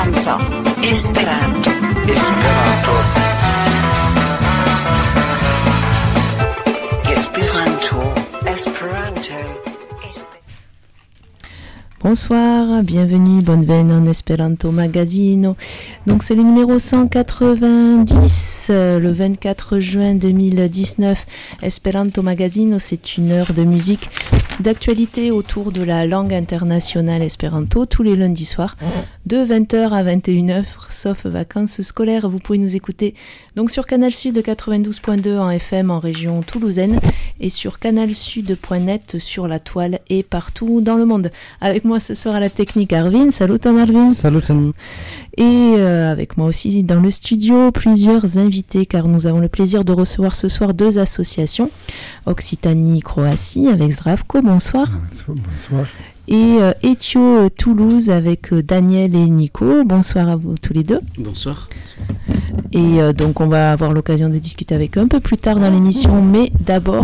Esperanto. Esperanto. Esperanto. Esperanto. Esperanto. Bonsoir, bienvenue, bonne veine en Esperanto Magazino. Donc c'est le numéro 190, le 24 juin 2019. Esperanto Magazino, c'est une heure de musique, d'actualité autour de la langue internationale espéranto, tous les lundis soirs, de 20h à 21h, sauf vacances scolaires. Vous pouvez nous écouter donc sur Canal Sud 92.2 en FM en région toulousaine et sur canalsud.net sur la toile et partout dans le monde. Avec moi ce soir à la technique Arvin. Salut Arvin. Salut. Et avec moi aussi dans le studio plusieurs invités car nous avons le plaisir de recevoir ce soir deux associations, Occitanie-Croatie avec Zdravko, bonsoir. Bonsoir. Et Etio Toulouse avec Daniel et Nico. Bonsoir à vous tous les deux. Bonsoir. Et donc on va avoir l'occasion de discuter avec eux un peu plus tard dans l'émission, mais d'abord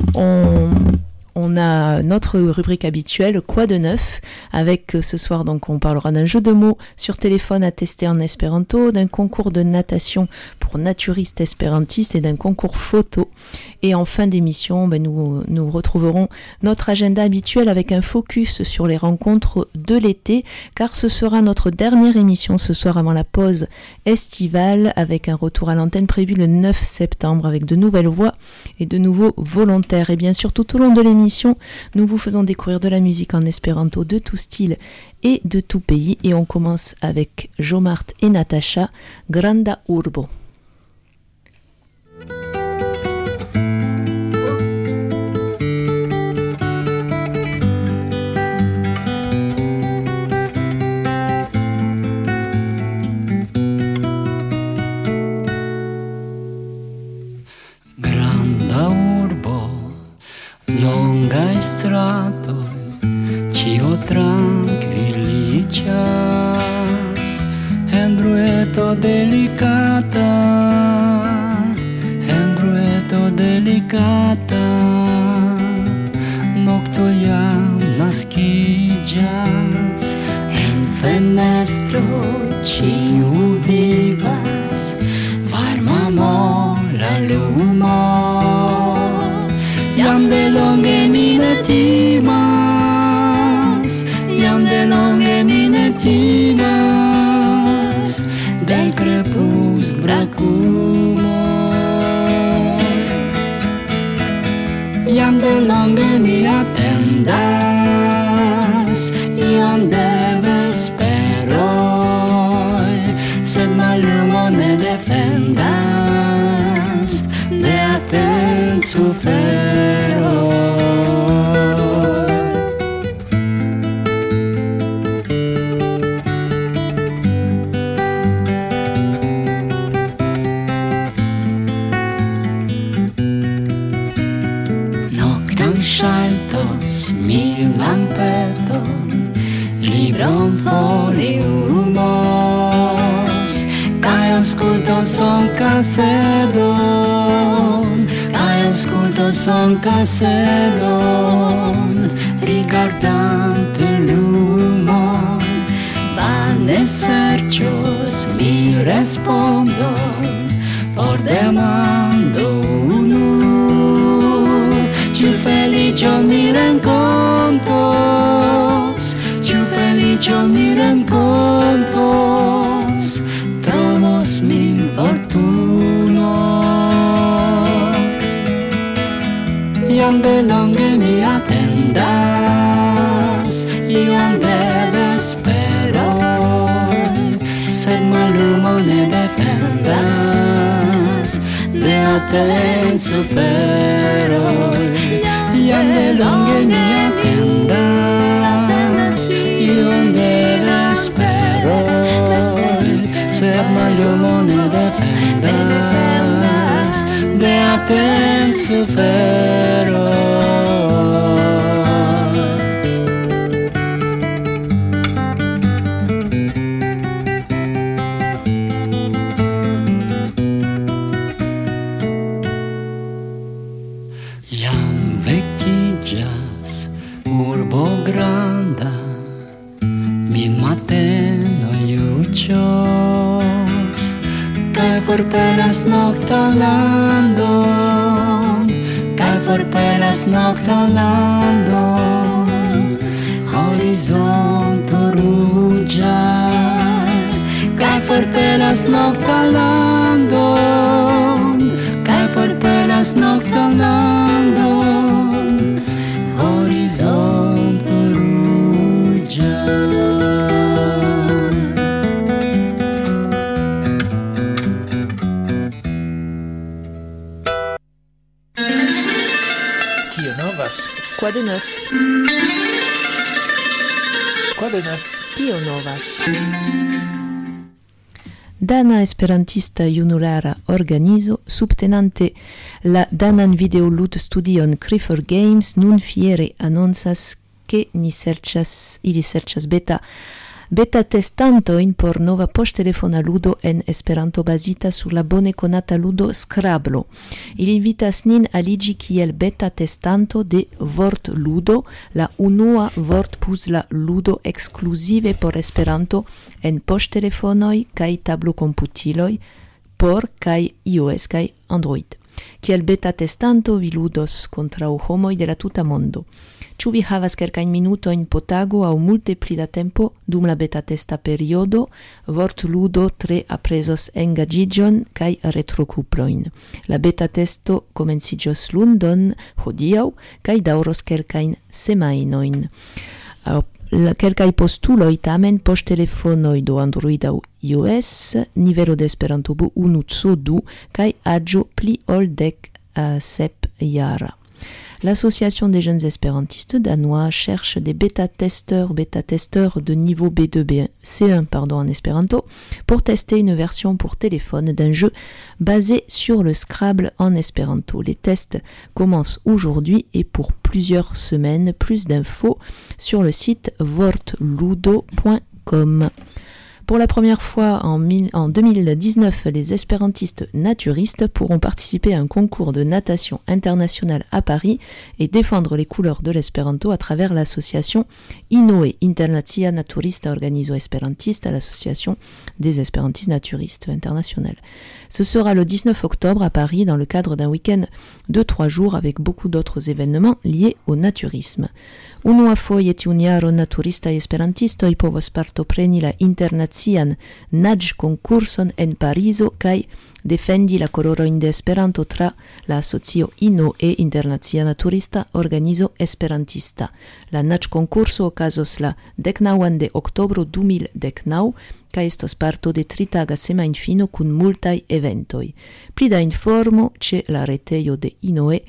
on a notre rubrique habituelle, Quoi de neuf, avec ce soir, donc on parlera d'un jeu de mots sur téléphone à tester en espéranto, d'un concours de natation pour naturistes espérantistes et d'un concours photo. Et en fin d'émission, nous retrouverons notre agenda habituel avec un focus sur les rencontres de l'été, car ce sera notre dernière émission ce soir avant la pause estivale, avec un retour à l'antenne prévu le 9 septembre avec de nouvelles voix et de nouveaux volontaires. Et bien sûr, tout au long de l'émission, nous vous faisons découvrir de la musique en espéranto de tout style et de tout pays. Et on commence avec Jomart et Natacha, Granda Urbo. Longai stratoj, ĉio trankviliĝas, en brueto delikata, nokto jam naskiĝas, en fenestro ĉiu vivas, varma mola lumo. Jam de longe mi ne timas, del crepus bracumo. Jam de longe mi attendas, jam de vesperoj, sed mallumo ne defendas, de attensufero. Saltos mi lampeton, libron foliumos, kaj aŭskultos son kasedon, rigardante lumon, vane serĉos mi respondon por demando unu. Ĉu feliĉo mi renkontos, trovos min fortuno. Jam de longe mi attendas, jam de vesperoj, sed mallumo ne defendas, de attensuferoj. Jam de longe mi attendas, jam de vesperoj, sed mallumo ne defendas, de attensuferoj. urbo granda, min mateno juĝas dichos, kaj forpelas noktan landon, kaj forpelas noktan landon, horizonto ruĝa, kaj forpelas noktan landon, kaj forpelas noktan landon, horizonto ruĝa. Kio novas? Quoi de neuf? Quoi de neuf? Kio novas? Dana Esperantista Junulara Organizo, subtenante la danan videolud-studion Crifer Games, nun fiere annonzas che ili serĉas beta testantojn por nova poŝtelefona ludo en Esperanto bazita sur la bone konata ludo Scrablo. Ili invitas nin aliĝi kiel beta testanto de vortludo, la unua vortpuzla ludo ekskluzive por Esperanto en poŝtelefonoj kaj tablokomputiloj por kaj iOS kaj Android. Kiel beta testanto vi ludos kontraŭ homoj de la tuta mondo. Ĉu vi havas kelkajn minutojn po tago aŭ multe pli da tempo dum la beta testa periodo, vortludo tre aprezos engaĝiĝon kaj retrokuplojn. La beta testo komenciĝos lundon hodiaŭ kaj daŭros kelkajn semajnojn. Kelkaj postuloj tamen poŝtelefonoj do Android aŭ iOS, nivelo de Esperanto B1 C2 kaj aĝo pli ol 17 jara. L'Association des jeunes espérantistes danois cherche des bêta-testeurs de niveau B2, C1 en espéranto, pour tester une version pour téléphone d'un jeu basé sur le Scrabble en espéranto. Les tests commencent aujourd'hui et pour plusieurs semaines. Plus d'infos sur le site vortludo.com. Pour la première fois en 2019, les espérantistes naturistes pourront participer à un concours de natation international à Paris et défendre les couleurs de l'espéranto à travers l'association INOE, Internazia Naturista Organizo Esperantista, l'association des espérantistes naturistes internationales. Ce sera le 19 octobre à Paris dans le cadre d'un week-end de 3 jours avec beaucoup d'autres événements liés au naturisme. Unuafoje tiun jaron naturistaj esperantistoj povos partopreni la internacian naĝ-konkurson en Parizo kaj defendi la kolorojn de Esperanto tra la asocio INOE, Internacia Naturista Organizo Esperantista. La naĝ-konkurso okazos la 19 de oktobro 2019 kaj estos parto de 3-taga semajnfino kun multaj eventoj. Pli da informo ĉe la retejo de INOE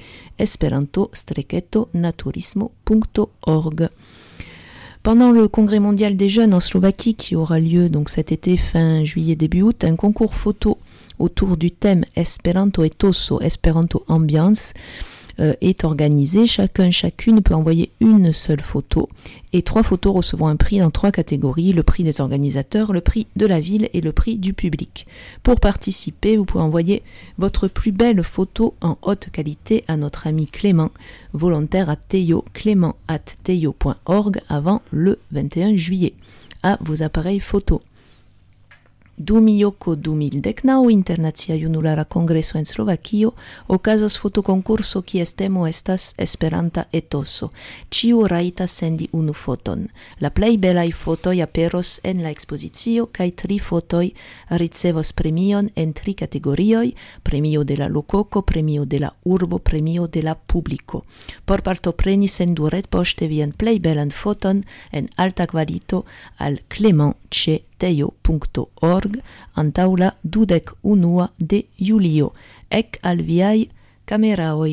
esperanto-naturismo.org. Pendant le congrès mondial des jeunes en Slovaquie qui aura lieu donc cet été fin juillet début août, un concours photo autour du thème Esperanto etoso, Esperanto ambiance est organisé. Chacune peut envoyer une seule photo et 3 photos recevront un prix dans 3 catégories, le prix des organisateurs, le prix de la ville et le prix du public. Pour participer, vous pouvez envoyer votre plus belle photo en haute qualité à notre ami Clément, volontaire à Teio, clément@teio.org avant le 21 juillet. À vos appareils photo. Dum joko 2019 Internacia Junulara Kongreso en Slovakio okazos fotokonkurso kies temo estas Esperanta etoso. Ĉiu rajtas sendi unu foton. La plej belaj fotoj aperos en la ekspozicio kaj 3 fotoj ricevos premion en 3 kategorioj: premio de la lokoko, premio de la urbo, premio de la publiko. Por partopreni sendu retpoŝte vian plej belan foton en alta kvalito al Clément ĉe teio.org antaŭ la 21 de julio. Ek al viaj kameraoj.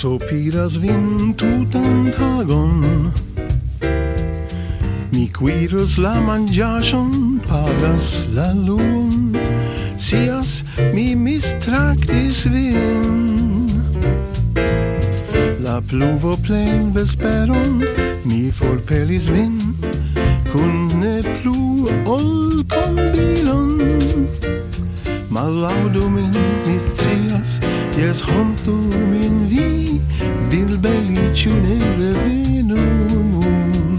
sopiras vin tutan tagon. Mi cuiras la mangiaĵon, pagas la luon, scias mi mistraktis vin. La pluvo plen vesperon, mi forpelis vin, kun ne plu ol kombilon. Malaudu min, mi scias, jes hontu min vi, bilbeli ĉu ne revenu nun.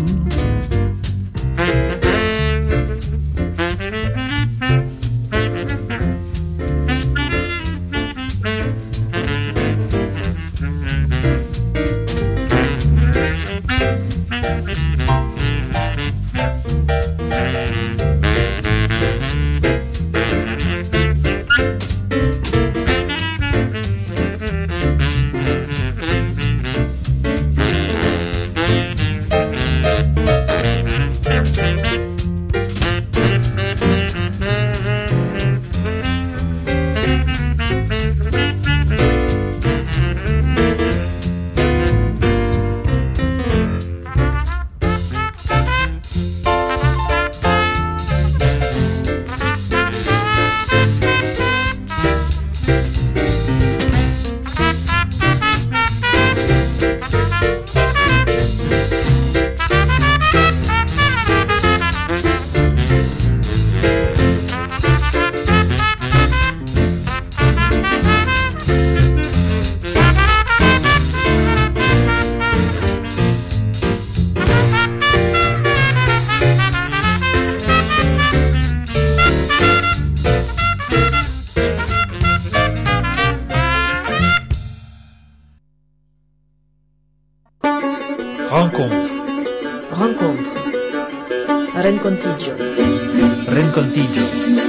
Rencontigio.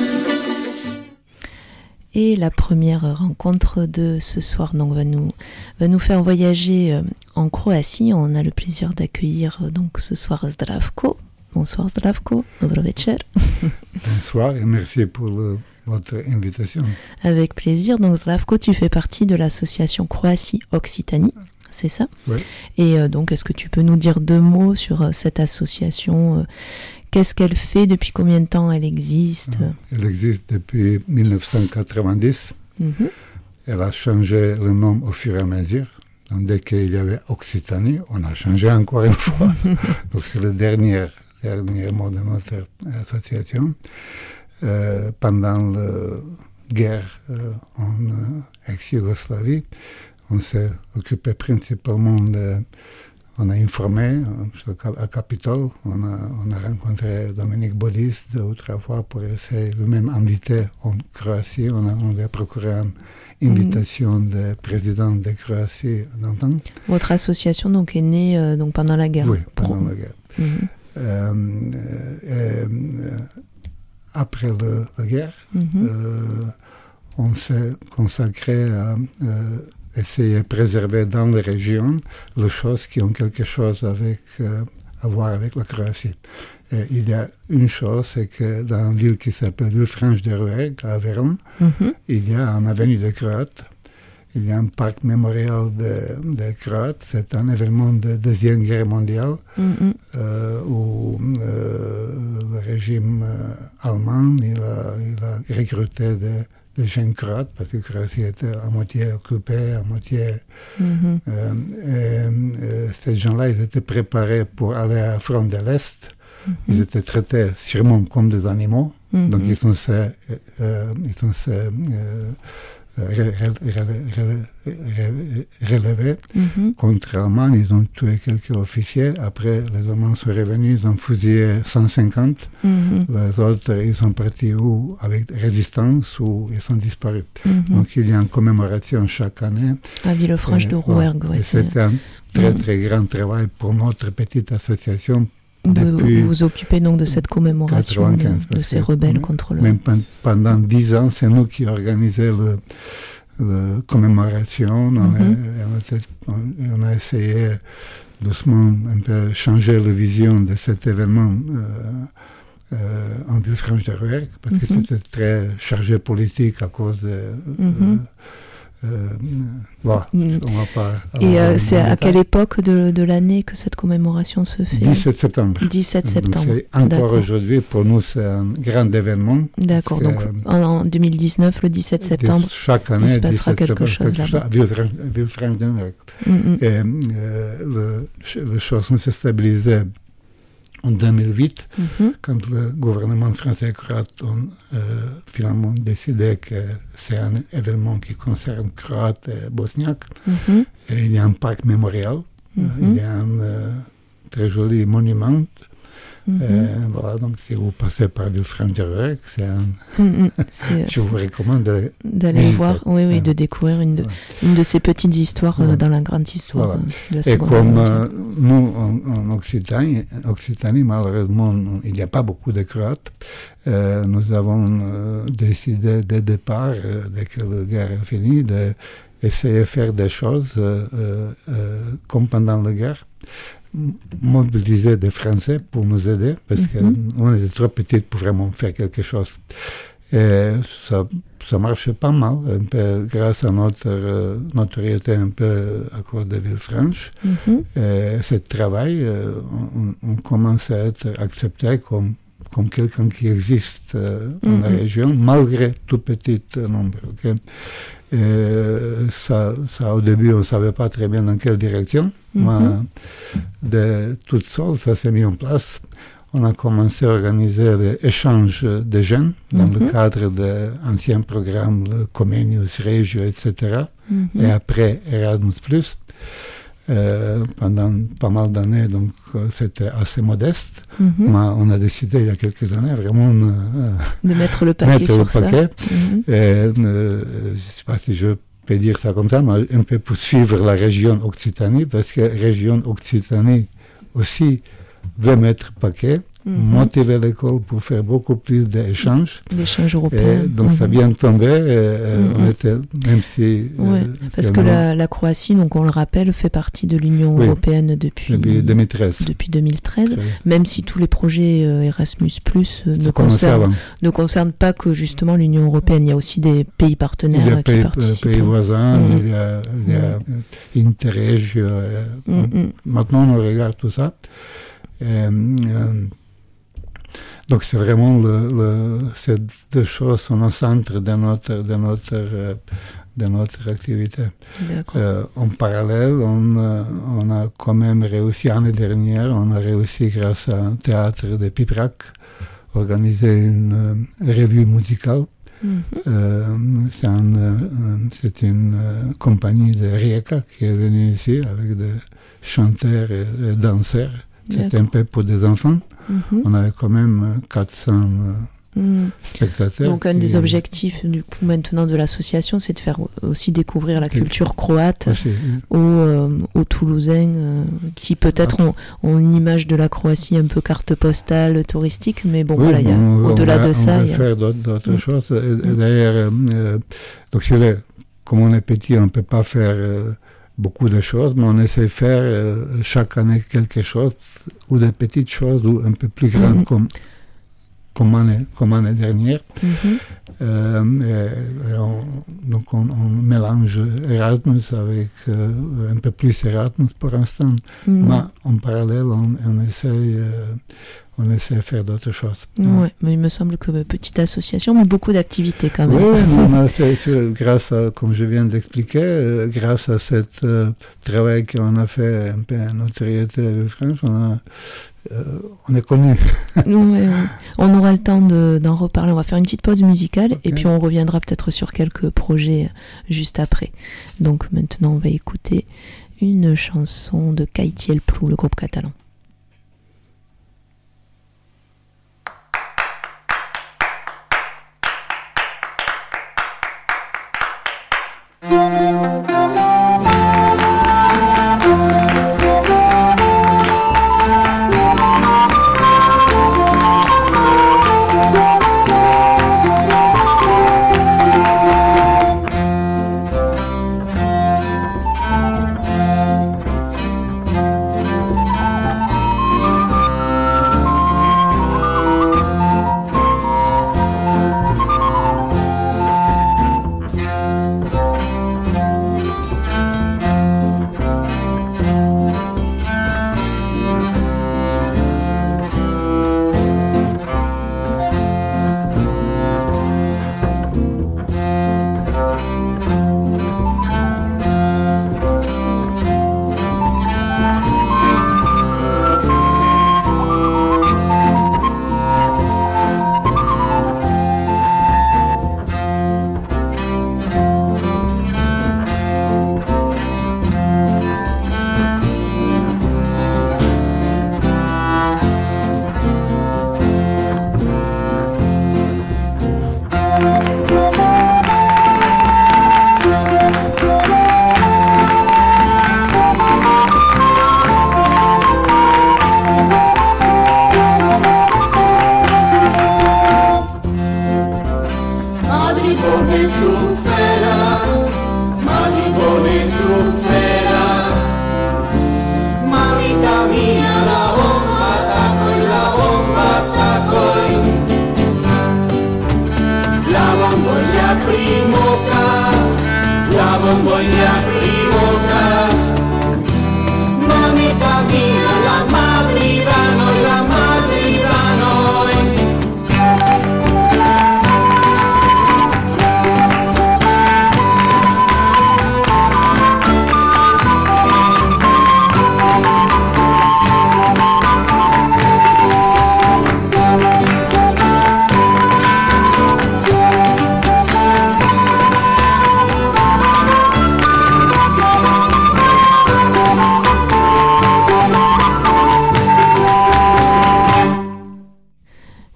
Et la première rencontre de ce soir donc, va nous faire voyager en Croatie. On a le plaisir d'accueillir donc ce soir Zdravko. Bonsoir Zdravko, dobro večer. Bonsoir et merci pour votre invitation. Avec plaisir. Donc Zdravko, tu fais partie de l'association Croatie-Occitanie, c'est ça? Oui. Et donc est-ce que tu peux nous dire 2 mots sur cette association? Qu'est-ce qu'elle fait? Depuis combien de temps elle existe? Elle existe depuis 1990. Mm-hmm. Elle a changé le nom au fur et à mesure. Donc, dès qu'il y avait Occitanie, on a changé encore une fois. Donc c'est le dernier mot de notre association. Pendant la guerre en ex-Yougoslavie, on s'est occupé principalement on a informé à Capitole, on a rencontré Dominique Bodis 2 ou 3 fois pour essayer de même inviter en Croatie. On lui a procuré une invitation du président de Croatie d'antan. Votre association donc est née donc pendant la guerre? Oui, pendant la guerre. Après la guerre, on s'est consacré à essayer de préserver dans la région les choses qui ont quelque chose à voir avec la Croatie. Et il y a une chose, c'est que dans une ville qui s'appelle Villefranche de Rouergue, à Vérone, il y a une avenue de Croates, il y a un parc mémorial de Croates. C'est un événement de Deuxième Guerre mondiale où le régime allemand il a recruté des jeunes croates, parce que la Croatie était à moitié occupée, à moitié... ces gens-là, ils étaient préparés pour aller à front de l'Est. Ils étaient traités sûrement comme des animaux. Donc, ils sont relevés. Contre l'Allemagne, ils ont tué quelques officiers. Après, les Allemands sont revenus, ils ont fusillé 150. Les autres, ils sont partis ou avec résistance ou ils sont disparus. Donc, il y a une commémoration chaque année. À Villefranche de Rouergue. Ouais, c'était un très, très grand travail pour notre petite association. Vous occupez donc de cette commémoration de ces rebelles contre le... Même pendant 10 ans, c'est nous qui organisions la commémoration. On a essayé doucement un peu changer la vision de cet événement en Villefranche de Rouergue, parce que c'était très chargé politique à cause de Voilà, on va pas... Et avoir c'est en à détail. quelle époque de l'année que cette commémoration se fait? 17 septembre. 17 Donc, septembre. c'est encore D'accord. aujourd'hui, pour nous, c'est un grand événement. D'accord, parce donc que, en 2019, le 17 septembre, chaque année, il se passera 17 quelque septembre, chose là-bas. à Villefranche-de-Neuilly. Mm, Et le chanson s'est stabilisé en 2008, mhm, quand le gouvernement français et croate ont finalement décidé que c'est un événement qui concerne Croates et Bosniaques. mhm, Et il y a un parc mémorial, mhm, il y a un très joli monument. mhm, Voilà, donc si vous passez par Villefranche-de-Neuilly, c'est un... c'est- je vous recommande d'aller visiter. voir, oui, Ouais. de découvrir une Ouais. de ces petites histoires Ouais. dans la grande histoire Voilà. de la Et Seconde Guerre comme mondiale. nous, en Occitanie, malheureusement, il n'y a pas beaucoup de Croates, nous avons décidé dès le départ, dès que la guerre est finie, d'essayer de faire des choses comme pendant la guerre, mobiliser des Français pour nous aider, parce qu'on était trop petits pour vraiment faire quelque chose. Et ça marchait pas mal, un peu grâce à notre notoriété un peu à cause de Villefranche. Mhm, Et ce travail, on commence à être accepté comme quelqu'un qui existe dans la région, malgré tout petit nombre. Okay? Et ça, au début, on ne savait pas très bien dans quelle direction. Mais de toute seule, ça s'est mis en place. On a commencé à organiser les échanges de jeunes dans le cadre d'anciens programmes, le Comenius, Regio, etc. Et après Erasmus+. Pendant pas mal d'années, donc c'était assez modeste. Mais on a décidé il y a quelques années vraiment de mettre le paquet sur ça. Mhm. Et, je ne sais pas si je peux dire ça comme ça, mais un peu pour suivre la région Occitanie, parce que la région Occitanie aussi veut mettre paquet, motiver l'école pour faire beaucoup plus d'échanges. L'échange européen. Et donc ça a bien tombé, on était, même si... Ouais, parce que la Croatie, donc on le rappelle, fait partie de l'Union européenne depuis 2013. Depuis 2013, Oui. même si tous les projets Erasmus+, ne concernent pas que justement l'Union européenne, il y a aussi des pays partenaires qui participent. Pays voisins, il y a Interreg, maintenant on regarde tout ça. Donc c'est vraiment ces deux choses sont au centre de notre activité. En parallèle, on a quand même réussi, l'année dernière, on a réussi grâce à un théâtre de Piprac, organiser une revue musicale. C'est une compagnie de Rijeka qui est venue ici avec des chanteurs et danseurs. C'était un peu pour des enfants. On avait quand même 400 spectateurs. Donc un des objectifs du coup maintenant de l'association, c'est de faire aussi découvrir la culture croate aux Toulousains qui peut-être ont une image de la Croatie un peu carte postale touristique, mais bon voilà, il y a au-delà de ça. On va faire d'autres choses. D'ailleurs, donc comme on est petit, on ne peut pas faire beaucoup de choses, mais on essaie de faire chaque année quelque chose, ou des petites choses, ou un peu plus grandes comme l'année dernière. Donc on mélange Erasmus avec un peu plus Erasmus pour l'instant, mais en parallèle on essaie de faire d'autres choses. Ouais, mais il me semble que petite association, mais beaucoup d'activités quand même. Oui, c'est grâce à, comme je viens d'expliquer, grâce à ce travail qu'on a fait un peu en notoriété de France, on est connu. On aura le temps d'en reparler. On va faire une petite pause musicale et puis on reviendra peut-être sur quelques projets juste après. Donc maintenant, on va écouter une chanson de Kaiti El Plou, le groupe catalan.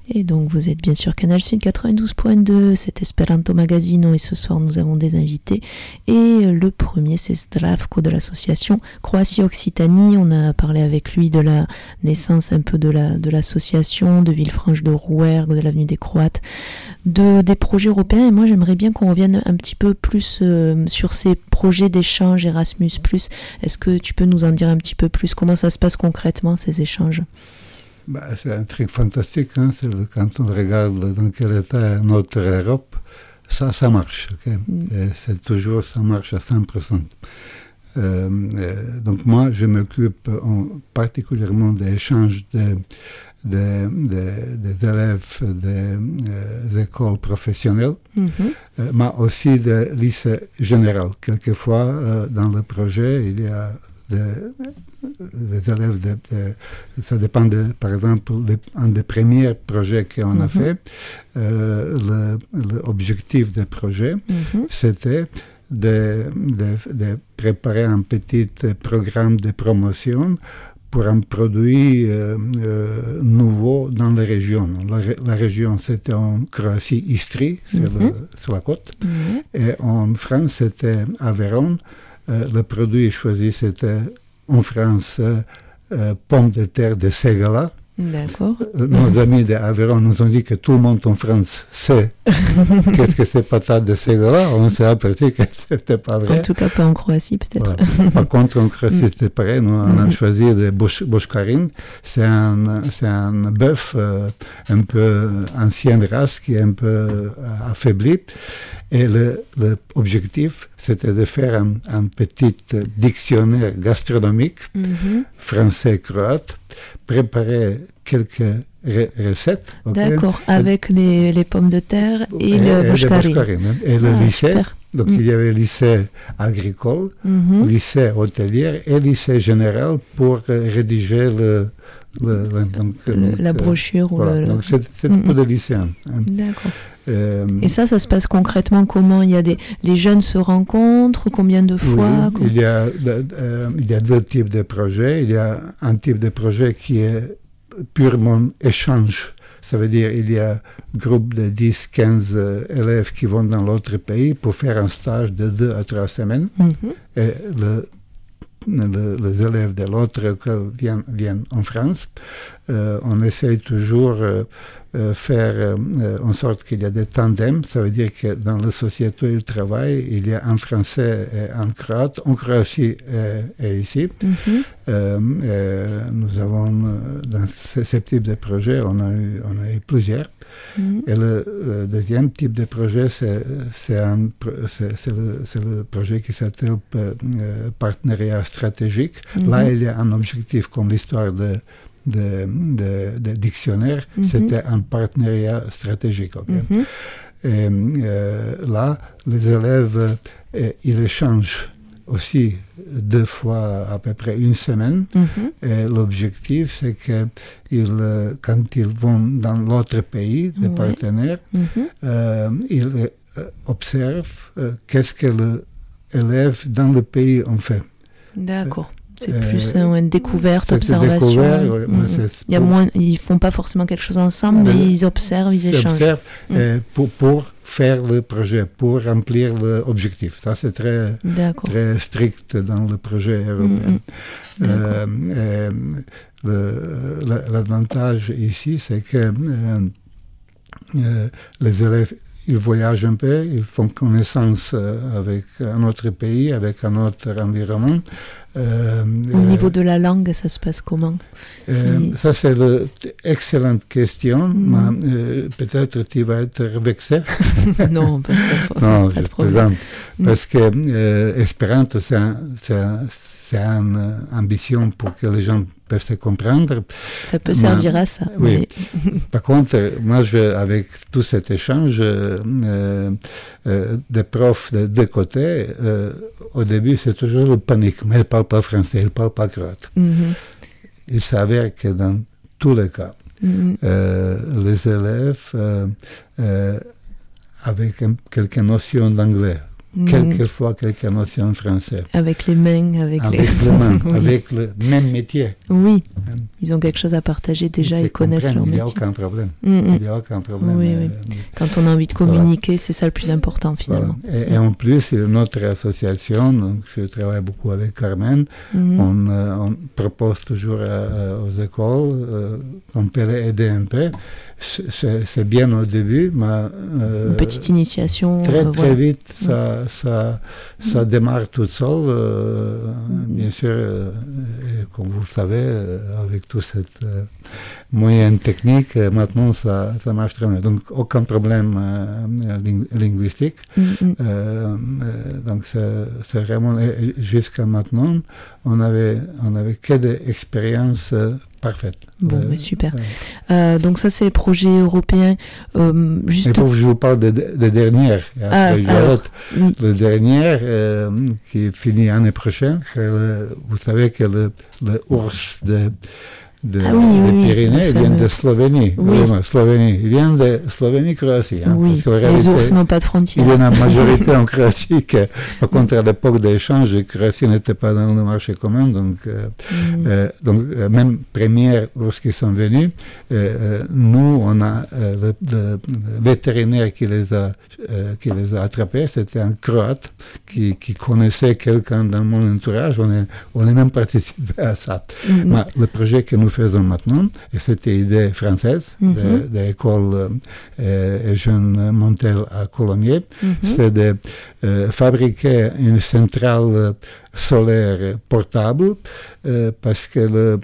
Et donc vous êtes bien sûr Canal Sud 92.2, c'est Esperanto Magazino et ce soir nous avons des invités. Et le premier c'est Zdravko de l'association Croatie-Occitanie. On a parlé avec lui de la naissance un peu de l'association, de Villefranche de Rouergue, de l'avenue des Croates, des projets européens. Et moi j'aimerais bien qu'on revienne un petit peu plus sur ces projets d'échange Erasmus+. Est-ce que tu peux nous en dire un petit peu plus? Comment ça se passe concrètement ces échanges? C'est un truc fantastique, hein? Quand on regarde dans quel état est notre Europe, ça marche. Okay? C'est toujours, ça marche à 100%. Donc moi, je m'occupe particulièrement des échanges des élèves des écoles professionnelles, mais aussi des lycées généraux. Quelquefois, dans le projet, il y a des élèves, ça dépend par exemple, un des premiers projets qu'on a fait, l'objectif du projet, c'était de préparer un petit programme de promotion pour un produit nouveau dans la région. La région, c'était en Croatie, Istrie, sur la côte, et en France, c'était Aveyron. Le produit choisi, c'était en France pommes de terre de Ségala. D'accord. Nos amis d'Aveyron nous ont dit que tout le monde en France sait qu'est-ce que c'est patate de Ségala. On s'est aperçu que ce n'était pas vrai. En tout cas, pas en Croatie, peut-être. Voilà. Par contre, en Croatie, c'était pareil. Nous, on a choisi le boshkarin. C'est un bœuf un peu ancienne race qui est un peu affaibli. Et l'objectif, c'était de faire un petit dictionnaire gastronomique français-croate, préparer quelques recettes. Okay? D'accord, avec les pommes de terre et le boshkarin. Et le lycée. Super. Donc il y avait lycée agricole, lycée hôtelier et lycée général pour rédiger la brochure. Voilà. Donc c'est pour les lycéens. Hein. D'accord. Et ça se passe concrètement comment? Les jeunes se rencontrent combien de fois? Oui, il y a deux types de projets. Il y a un type de projet qui est purement échange. Ça veut dire qu'il y a un groupe de 10-15 élèves qui vont dans l'autre pays pour faire un stage de 2 à 3 semaines. Et les élèves de l'autre école viennent en France. On essaye toujours faire en sorte qu'il y a des tandems. Ça veut dire que dans la société où ils travaillent, il y a un Français et un Croate, en Croatie et ici. Nous avons, dans ce type de projet, on a eu plusieurs. Et le deuxième type de projet, c'est le projet qui s'appelle partenariat stratégique. Là, il y a un objectif comme l'histoire de dictionnaire, c'était un partenariat stratégique. Okay? Et là, les élèves, ils échangent aussi 2 fois à peu près une semaine. Et l'objectif, c'est que quand ils vont dans l'autre pays, des partenaires, ils observent qu'est-ce que l'élève dans le pays en fait. Pour C'est plus une découverte, observation. Ils font pas forcément quelque chose ensemble, mais ils observent, ils échangent. Pour faire le projet, pour remplir l'objectif. Ça, c'est très strict dans le projet européen. L'avantage ici, c'est que les élèves, ils voyagent un peu, ils font connaissance avec un autre pays, avec un autre environnement. Au niveau de la langue, ça se passe comment? Ça, c'est une excellente question, mais peut-être tu vas être vexé. Non, pas je plaisante. Parce que Esperanto, c'est une ambition pour que les gens peuvent se comprendre. Ça peut servir à ça. Oui. Par contre, moi, avec tout cet échange, des profs de deux côtés, au début, c'est toujours le panique. Mais ils ne parlent pas français, ils ne parlent pas croate. Il s'avère que dans tous les cas, les élèves, avec quelques notions d'anglais, quelquefois quelques notions en français. Avec les mains, avec les mains, oui. avec le même métier. Oui, ils ont quelque chose à partager déjà, ils connaissent leur métier. Il n'y a aucun problème. Il n'y a aucun problème. Oui, oui. Quand on a envie de communiquer, c'est ça le plus important finalement. Voilà. Et en plus, notre association, donc, je travaille beaucoup avec Carmen, on propose toujours aux écoles, on peut les aider un peu. C'est bien au début, mais une petite initiation. Très vite, ça démarre tout seul. Bien sûr, comme vous le savez, avec toute cette moyenne technique, maintenant ça marche très bien. Donc aucun problème linguistique. Donc c'est vraiment jusqu'à maintenant, on avait que des expériences parfait. Bon, mais super. Donc ça, c'est les projets européens. Juste... Il faut que je vous parle de dernière. Le dernier, qui finit l'année prochaine, vous savez que le ours des Pyrénées vient de Slovénie. Oui. Vraiment, Slovénie. Il vient de Slovénie-Croatie. Oui, les ours n'ont pas de frontières. Il y en a majorité en Croatie. Par contre, à l'époque d'échange, la Croatie n'était pas dans le marché commun. Donc même première ours qui sont venus, nous, on a le vétérinaire qui les a attrapés. C'était un Croate qui connaissait quelqu'un dans mon entourage. On est même participé à ça. Mais le projet que nous faisons maintenant, et c'était idée française de l'école Jeune Montel à Colomiers, c'est de fabriquer une centrale solaire portable parce que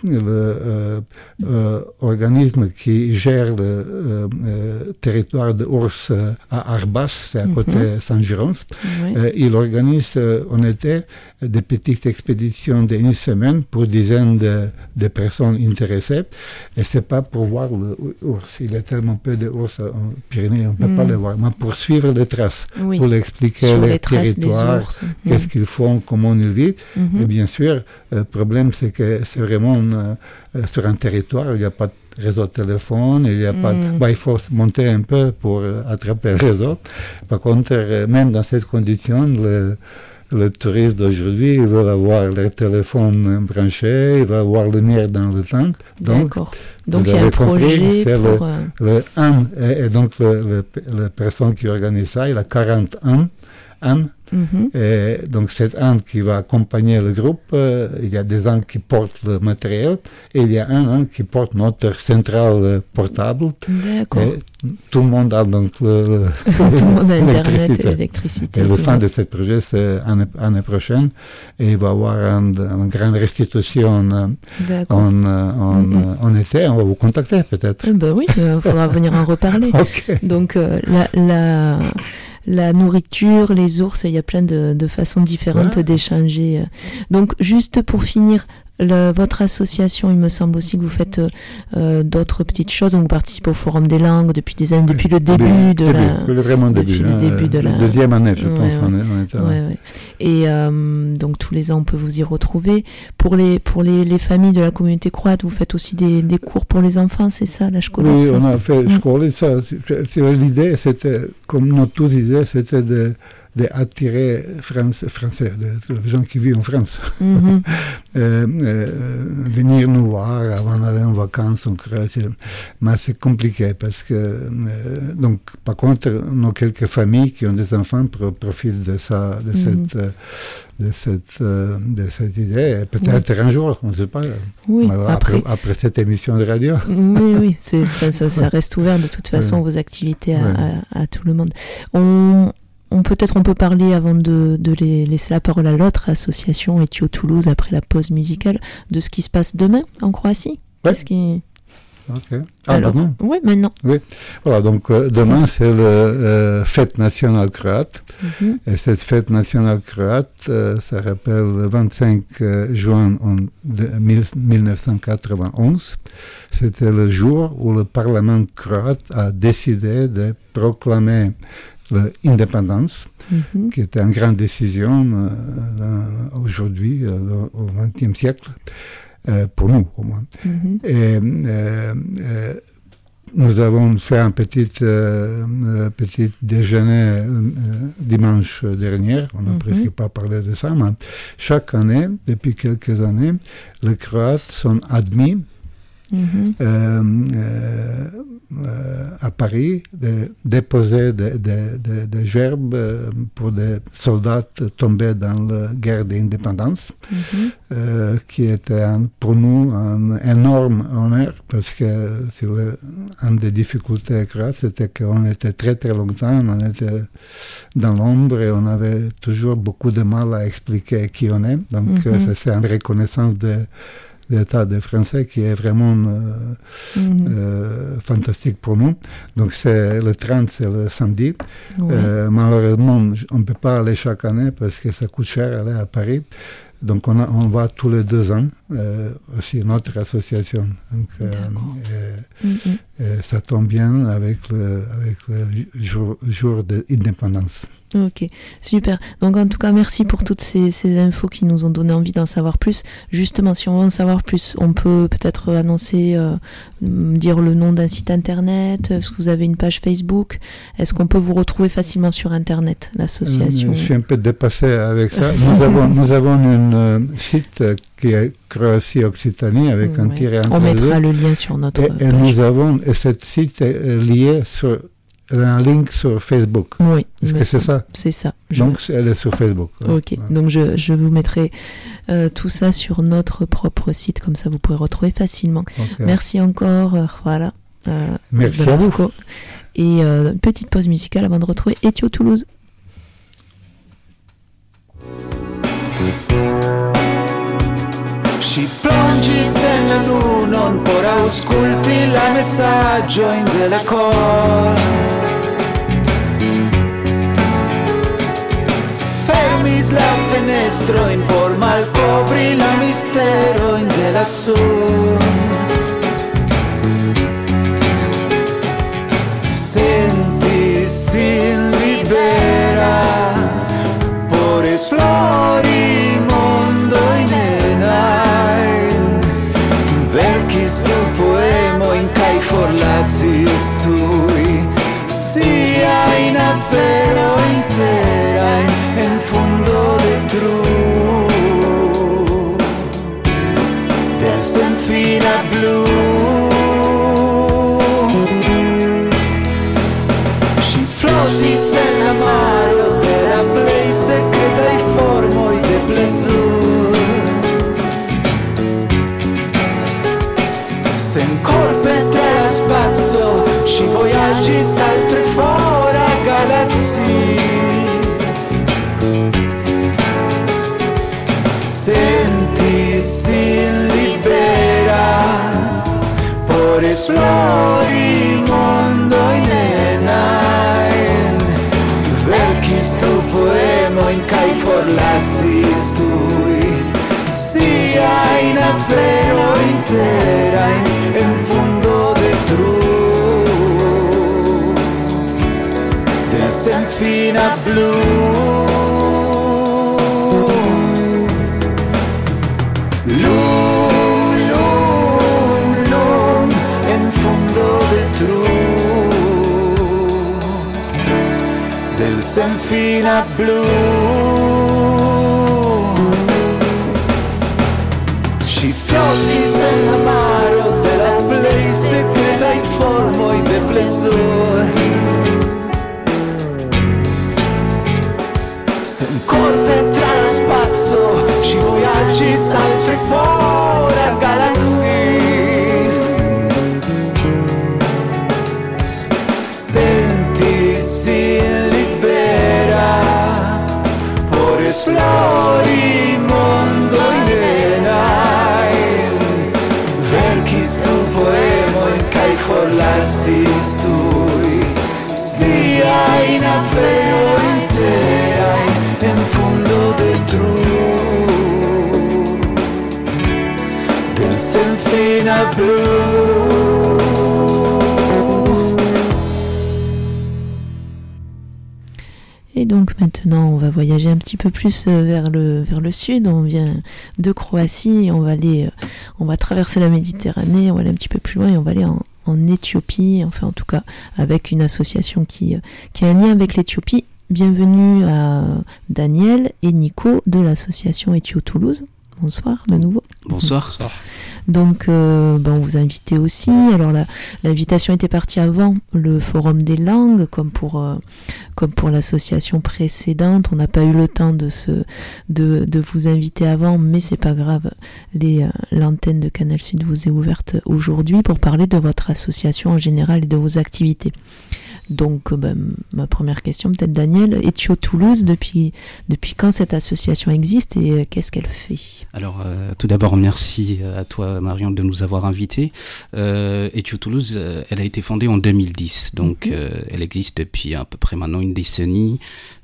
l'organisme qui gère le territoire de Ours à Arbas, c'est à côté de Saint-Girons, il organise en été des petites expéditions d'une semaine pour dizaines de personnes intéressées, et c'est pas pour voir l'ours, il y a tellement peu d'ours en Pyrénées, on ne peut pas les voir, mais pour suivre les traces, pour expliquer les territoires, qu'est-ce qu'ils font, comment ils vivent. Et bien sûr, le problème, c'est que c'est vraiment sur un territoire, il n'y a pas de réseau de téléphone, il y a pas il faut monter un peu pour attraper le réseau. Par contre, même dans cette condition, le touriste d'aujourd'hui, il veut avoir leur téléphone branché, il va avoir lumière dans le temps. D'accord. Donc il y a un projet pour... Le et donc la personne qui organise ça, il a 40 ans. Et donc c'est un qui va accompagner le groupe, il y a des gens qui portent le matériel et il y a un qui porte notre centrale portable. D'accord. Et tout le monde a donc tout le monde a Internet et l'électricité. Et le fin de ce projet, c'est l'année prochaine, et il va y avoir une grande restitution en été. On va vous contacter peut-être. Oui, il faudra venir en reparler. Okay. Donc la nourriture, les ours, il y a plein de façons différentes d'échanger. Donc, juste pour finir, votre association, il me semble aussi que vous faites d'autres petites choses. Donc, vous participez au Forum des langues depuis des années, depuis le début de la... Vraiment début. Depuis le début de la... deuxième année, je pense. On était là. Et donc, tous les ans, on peut vous y retrouver. Pour les familles de la communauté croate, vous faites aussi des cours pour les enfants, c'est ça, la Školica? Oui, on a fait Školica. L'idée, c'était, comme notre idée, c'était d'attirer Français, des gens qui vivent en France, venir nous voir avant d'aller en vacances en Croatie. Mais c'est compliqué parce que, donc, par contre, nos quelques familles qui ont des enfants profitent de ça, de cette idée. Et peut-être un jour, on ne sait pas. Oui, après cette émission de radio. Oui, ça reste ouvert de toute façon, vos activités à tout le monde. Peut-être on peut parler, avant de laisser la parole à l'autre association, Etio Toulouse, après la pause musicale, de ce qui se passe demain en Croatie. Ok. Maintenant? Oui, maintenant. Oui. Voilà, donc demain, c'est la fête nationale croate. Et cette fête nationale croate, ça rappelle le 25 juin 1991. C'était le jour où le Parlement croate a décidé de proclamer l'indépendance, qui était une grande décision aujourd'hui, au XXe siècle, pour nous au moins. Et nous avons fait un petit déjeuner dimanche dernier. On n'a presque pas parlé de ça, mais chaque année, depuis quelques années, les Croates sont admis à Paris de déposer des gerbes pour des soldats tombés dans la guerre d'indépendance, qui était pour nous un énorme honneur, parce que une des difficultés croates, c'était qu'on était très très longtemps, on était dans l'ombre et on avait toujours beaucoup de mal à expliquer qui on est. Donc c'est une reconnaissance de l'État des Français qui est vraiment fantastique pour nous. Donc c'est le 30, c'est le samedi. Malheureusement, on ne peut pas aller chaque année parce que ça coûte cher aller à Paris. Donc on va tous les 2 ans, aussi notre association. Donc, ça tombe bien avec le jour de l'indépendance. Ok, super. Donc en tout cas, merci pour toutes ces infos qui nous ont donné envie d'en savoir plus. Justement, si on veut en savoir plus, on peut peut-être annoncer, dire le nom d'un site internet. Est-ce que vous avez une page Facebook? Est-ce qu'on peut vous retrouver facilement sur internet, l'association? Je suis un peu dépassé avec ça. Nous avons un site qui est Croatie-Occitanie avec un tiret entre les deux. On mettra le lien sur notre page. Et ce site est lié sur un link sur Facebook. Oui. Est-ce que c'est ça? C'est ça. Donc, elle est sur Facebook. Ok. Ouais. Donc, je vous mettrai tout ça sur notre propre site. Comme ça, vous pourrez retrouver facilement. Okay. Merci encore. Voilà. Merci à vous. Et une petite pause musicale avant de retrouver Etio Toulouse. Si plongi se nell'u non ora ascolti la messaggio in della cor. Fermis la fenestro in por mal copri la mistero in della sur. Senti sin libera por esplori mondo in Verkis do poemo in cai forlasis tui sia in afero intera in fondo de tru del senfina blu si flosi sen amaro della play secreta i formo i de plesur sen colpe tra spazio ci voyaggi saltre fora galaxie senti si libera por esplori mondo in enain verkis tu poemo in cai forlassis tui sia in afero intera in fondo de tru del senfina blu lum in fondo de tru del senfina blu. Flossi sen amaro della play secreta in formo in de plesor sen corre tra lo spazio ci voyaggi saltri fora galaxie senti si libera por esplori mondo in Verkis tu poemo in cai forlassis tui sia in afero intera in fondo de tru del senfina blu. Et donc maintenant, on va voyager un petit peu plus vers le sud. On vient de Croatie et on va traverser la Méditerranée, on va aller un petit peu plus loin et on va aller en Éthiopie, enfin en tout cas avec une association qui a un lien avec l'Éthiopie. Bienvenue à Daniel et Nico de l'association Ethio Toulouse. Bonsoir de nouveau. Bonsoir. Donc, on vous a invité aussi. Alors, l'invitation était partie avant le Forum des langues, comme pour l'association précédente. On n'a pas eu le temps de vous inviter avant, mais c'est pas grave. L'antenne de Canal Sud vous est ouverte aujourd'hui pour parler de votre association en général et de vos activités. Donc, ma première question, peut-être Daniel, Ethio Toulouse, depuis quand cette association existe et qu'est-ce qu'elle fait ? Alors, tout d'abord, merci à toi, Marion, de nous avoir invités. Ethio Toulouse, elle a été fondée en 2010, donc elle existe depuis à peu près maintenant une décennie.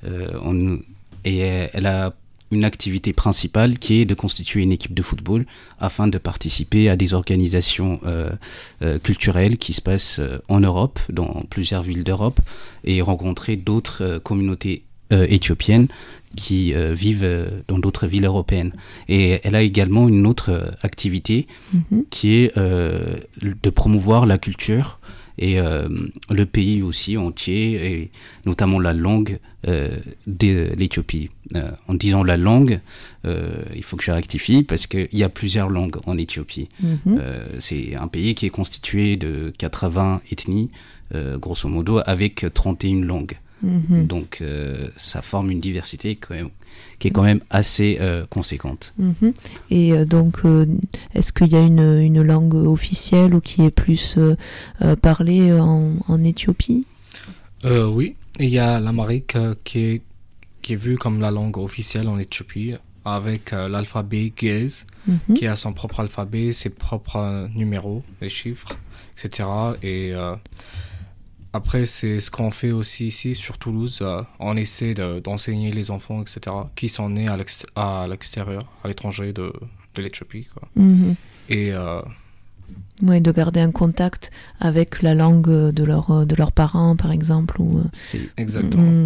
Et elle a une activité principale qui est de constituer une équipe de football afin de participer à des organisations culturelles qui se passent en Europe, dans plusieurs villes d'Europe, et rencontrer d'autres communautés éthiopiennes qui vivent dans d'autres villes européennes. Et elle a également une autre activité qui est de promouvoir la culture et le pays aussi entier, et notamment la langue de l'Éthiopie. En disant la langue, il faut que je rectifie parce qu'il y a plusieurs langues en Éthiopie. C'est un pays qui est constitué de 80 ethnies, grosso modo, avec 31 langues. Donc ça forme une diversité qui est quand même assez conséquente. Et donc est-ce qu'il y a une langue officielle ou qui est plus parlée en Éthiopie ? Oui, il y a l'amharique qui est vue comme la langue officielle en Éthiopie, avec l'alphabet Ge'ez, qui a son propre alphabet, ses propres numéros, les chiffres, etc. Et après, c'est ce qu'on fait aussi ici sur Toulouse. On essaie d'enseigner les enfants, etc., qui sont nés à l'extérieur, à l'étranger de l'Éthiopie, quoi. Et ouais, de garder un contact avec la langue de leurs parents, par exemple. C'est exactement.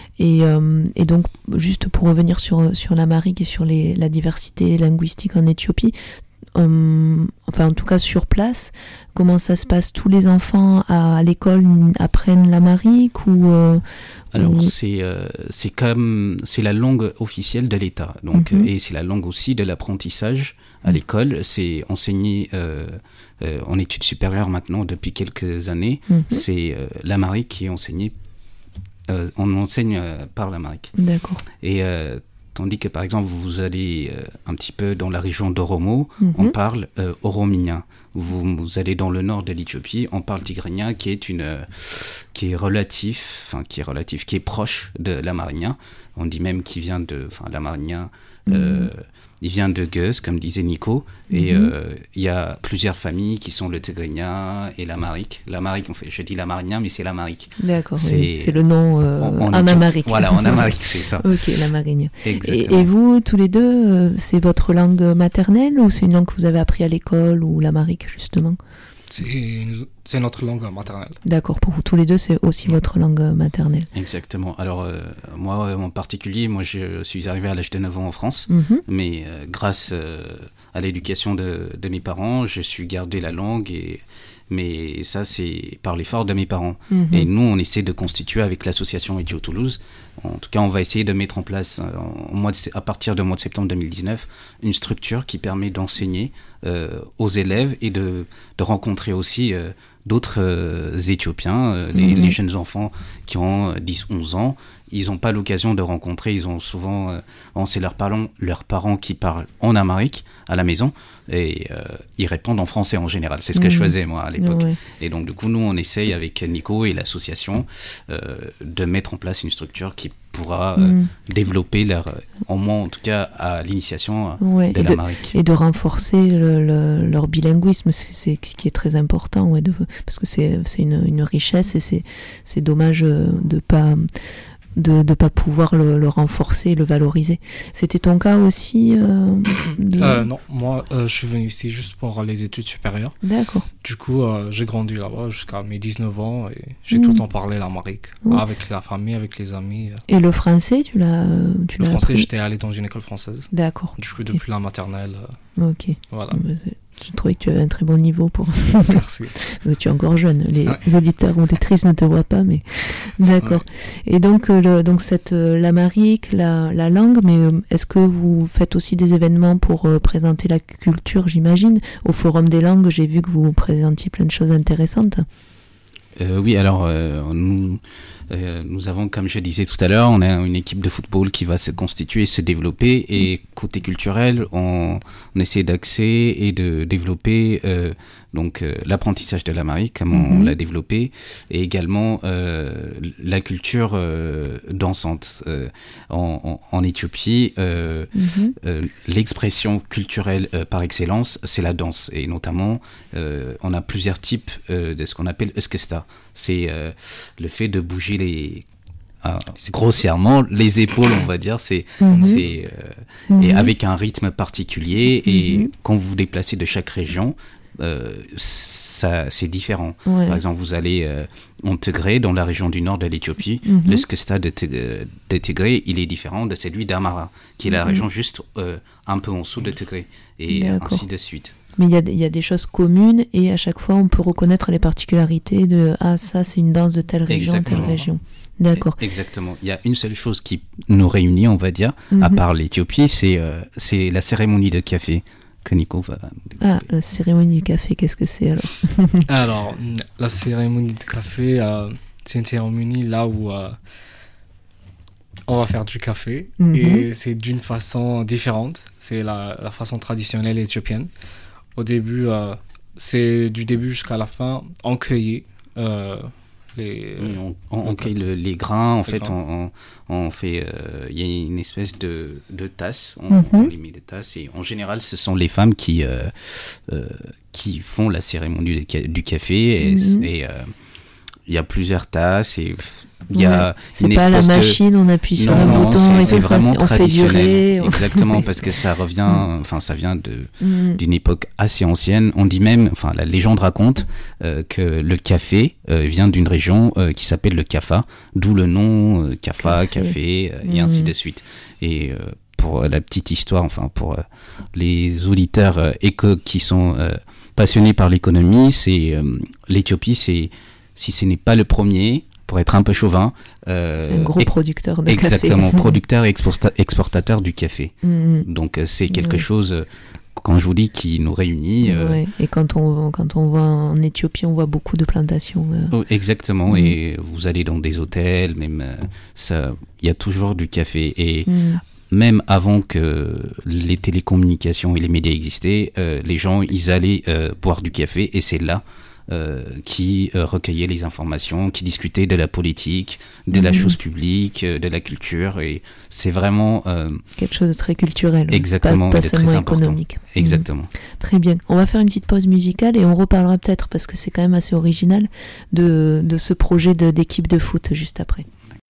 Et donc, juste pour revenir sur l'amharique et sur la diversité linguistique en Éthiopie, enfin en tout cas sur place, comment ça se passe ? Tous les enfants à l'école apprennent l'amharique ou Alors c'est la langue officielle de l'État, donc et c'est la langue aussi de l'apprentissage à l'école. C'est enseigné en études supérieures maintenant depuis quelques années. C'est l'amharique qui est enseigné. On enseigne par l'amharique. D'accord. Et tandis que, par exemple, vous allez un petit peu dans la région d'Oromo, on parle orominien. Vous allez dans le nord de l'Éthiopie, on parle tigrinien, qui est proche de l'amharinien. On dit même qu'il vient l'amharinien, il vient de Ge'ez, comme disait Nico, et il y a plusieurs familles qui sont le tigrinien et l'amharique. L'amharique, en fait, je dis l'amharinien, mais c'est l'amharique. D'accord, c'est le nom en amharique. Voilà, en amharique, c'est ça. Ok, l'amharinien. Exactement. Et vous, tous les deux, c'est votre langue maternelle ou c'est une langue que vous avez appris à l'école ou l'amharique, justement ? C'est notre langue maternelle. D'accord, pour vous tous les deux, c'est aussi votre langue maternelle. Exactement. Alors, moi, en particulier, je suis arrivé à l'âge de 9 ans en France, mais grâce à l'éducation de mes parents, je suis gardé la langue, mais ça, c'est par l'effort de mes parents. Et nous, on essaie de constituer avec l'association Ethio Toulouse. En tout cas, on va essayer de mettre en place, à partir du mois de septembre 2019, une structure qui permet d'enseigner aux élèves et de rencontrer aussi d'autres Éthiopiens, les jeunes enfants qui ont 10-11 ans. Ils n'ont pas l'occasion de rencontrer, ils ont souvent, c'est leurs parents qui parlent en amharique à la maison, et ils répondent en français en général. C'est ce que je faisais moi à l'époque. Ouais. Et donc du coup, nous on essaye avec Nico et l'association de mettre en place une structure qui pourra développer au moins en tout cas à l'initiation de l'amharique. Et de renforcer leur bilinguisme, c'est ce qui est très important, parce que c'est une richesse, et c'est dommage de pas pouvoir le renforcer, le valoriser. C'était ton cas aussi Non, moi je suis venu ici juste pour les études supérieures. D'accord. Du coup, j'ai grandi là-bas jusqu'à mes 19 ans et j'ai tout le temps parlé l'amharique, avec la famille, avec les amis. Et le français, tu l'as Le français, appris ? j'étais allé dans une école française. D'accord. Du coup, depuis la maternelle. Ok. Voilà. je trouvais que tu avais un très bon niveau pour. Merci. Tu es encore jeune. Les auditeurs ou auditrices ne te voient pas, mais d'accord. Ouais. Et donc, cette l'amharique, la langue, mais est-ce que vous faites aussi des événements pour présenter la culture, j'imagine? Au Forum des langues, j'ai vu que vous présentiez plein de choses intéressantes. Oui, alors nous avons, comme je disais tout à l'heure, on a une équipe de football qui va se constituer, se développer, et côté culturel, on essaie d'axer et de développer l'apprentissage de l'amharique, comme on l'a développé, et également la culture dansante. En Éthiopie, l'expression culturelle par excellence, c'est la danse, et notamment on a plusieurs types de ce qu'on appelle eskesta. C'est le fait de bouger grossièrement les épaules, on va dire, et avec un rythme particulier, et quand vous vous déplacez de chaque région, c'est différent. Ouais. Par exemple, vous allez en Tigré, dans la région du nord de l'Éthiopie, le skesta de Tigré, il est différent de celui d'Amara, qui est la région juste un peu en dessous de Tigré, et ainsi de suite. Mais il y a des choses communes, et à chaque fois on peut reconnaître les particularités de ça c'est une danse de telle région, telle région. D'accord. Exactement. Il y a une seule chose qui nous réunit, on va dire, à part l'Éthiopie, c'est la cérémonie de café. Que Nico va... la cérémonie du café, qu'est-ce que c'est alors? Alors, la cérémonie du café, c'est une cérémonie là où on va faire du café, et c'est d'une façon différente. C'est la façon traditionnelle éthiopienne. Au début, c'est du début jusqu'à la fin, on cueillit on cueille les grains. En fait, on fait... Il y a une espèce de tasse. On les met des tasses. Et en général, ce sont les femmes qui font la cérémonie du café. Et il y a plusieurs tasses. Et il y a c'est pas la machine, on appuie sur un bouton, c'est vraiment on fait durer. Exactement, parce que ça vient d'une époque assez ancienne. On dit même, la légende raconte que le café vient d'une région qui s'appelle le Kaffa, d'où le nom café, et ainsi de suite. Et pour la petite histoire, pour les auditeurs qui sont passionnés par l'économie, c'est l'Éthiopie, si ce n'est pas le premier, pour être un peu chauvin. C'est un gros producteur de café. Exactement, producteur et exportateur du café. Donc c'est quelque chose, quand je vous dis, qui nous réunit. Et quand on va en Éthiopie, on voit beaucoup de plantations. Exactement, et vous allez dans des hôtels, même il y a toujours du café. Et même avant que les télécommunications et les médias existaient, les gens, ils allaient boire du café, et c'est là qui recueillait les informations, qui discutait de la politique, de la chose publique, de la culture, et c'est vraiment quelque chose de très culturel, exactement, pas et de seulement très économique. Exactement. Très bien. On va faire une petite pause musicale et on reparlera peut-être, parce que c'est quand même assez original, de ce projet d'équipe de foot juste après.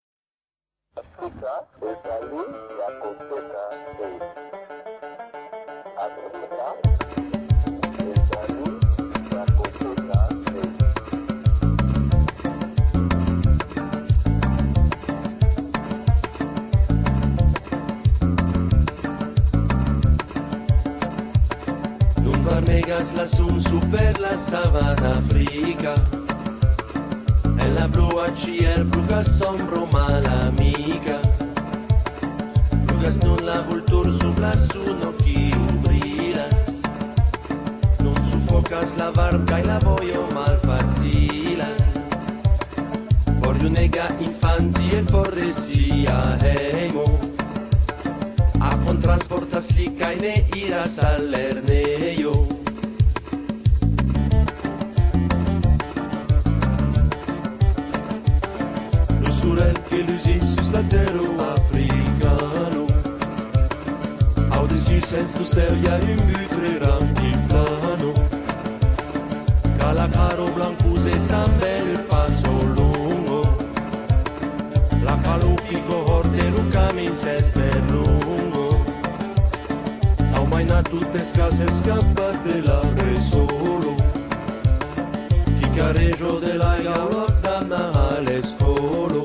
Megas lassù su per la savana africa e la blu a ciel frugas sombro malamica frugas non la vultur sub la suno chi brilas non sufocas la varca e la voio malfacilas por nega infanti e fordesia emo a transportas li kai ne iras al lerneio che l'usis la terra africano Audesi sens tu seria in butre rampiplano Calacaro blancuse tambè il passo lungo La calufico horte lu camin ses per lungo Au mai na tutte scase scappate la solo Chi careggio della gaula danna alle scolo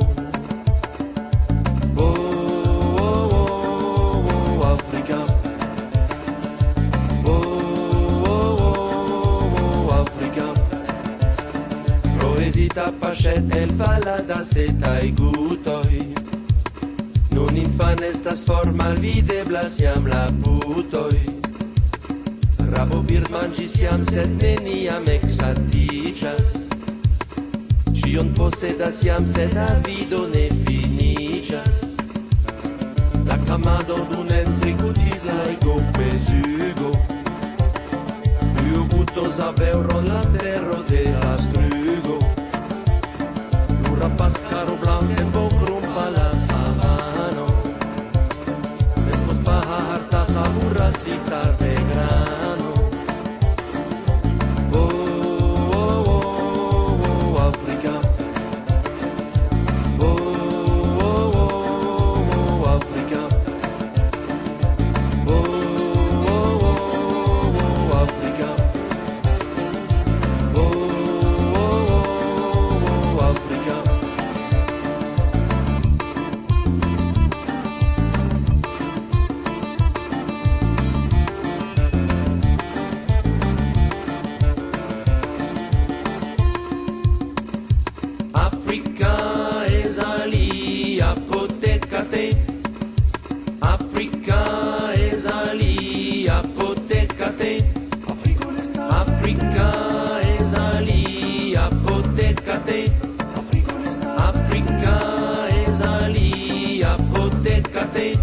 Esita pachet el falada setai gutoi. Nun infan estas formal videblas jam la putoi. Rabo bird mangis jam sed neniam exatigas. Cion posedas jam sed la vido ne finigas. La camado d'un ensecutis laigo pesugo. Più gutos aveuro la terro desastrugo. Lura pascaro blanc bocrumpa la savano. Estos pajartas aburras y tarde grano. Oh, oh, oh, oh, África. Oh, oh, oh, oh, África. Oh, oh, oh, oh, África. Oh, oh, oh, oh, África. Africa es ali apotecate. Africa es ali apotecate. Africa es ali apotecate. Africa es ali apotecate.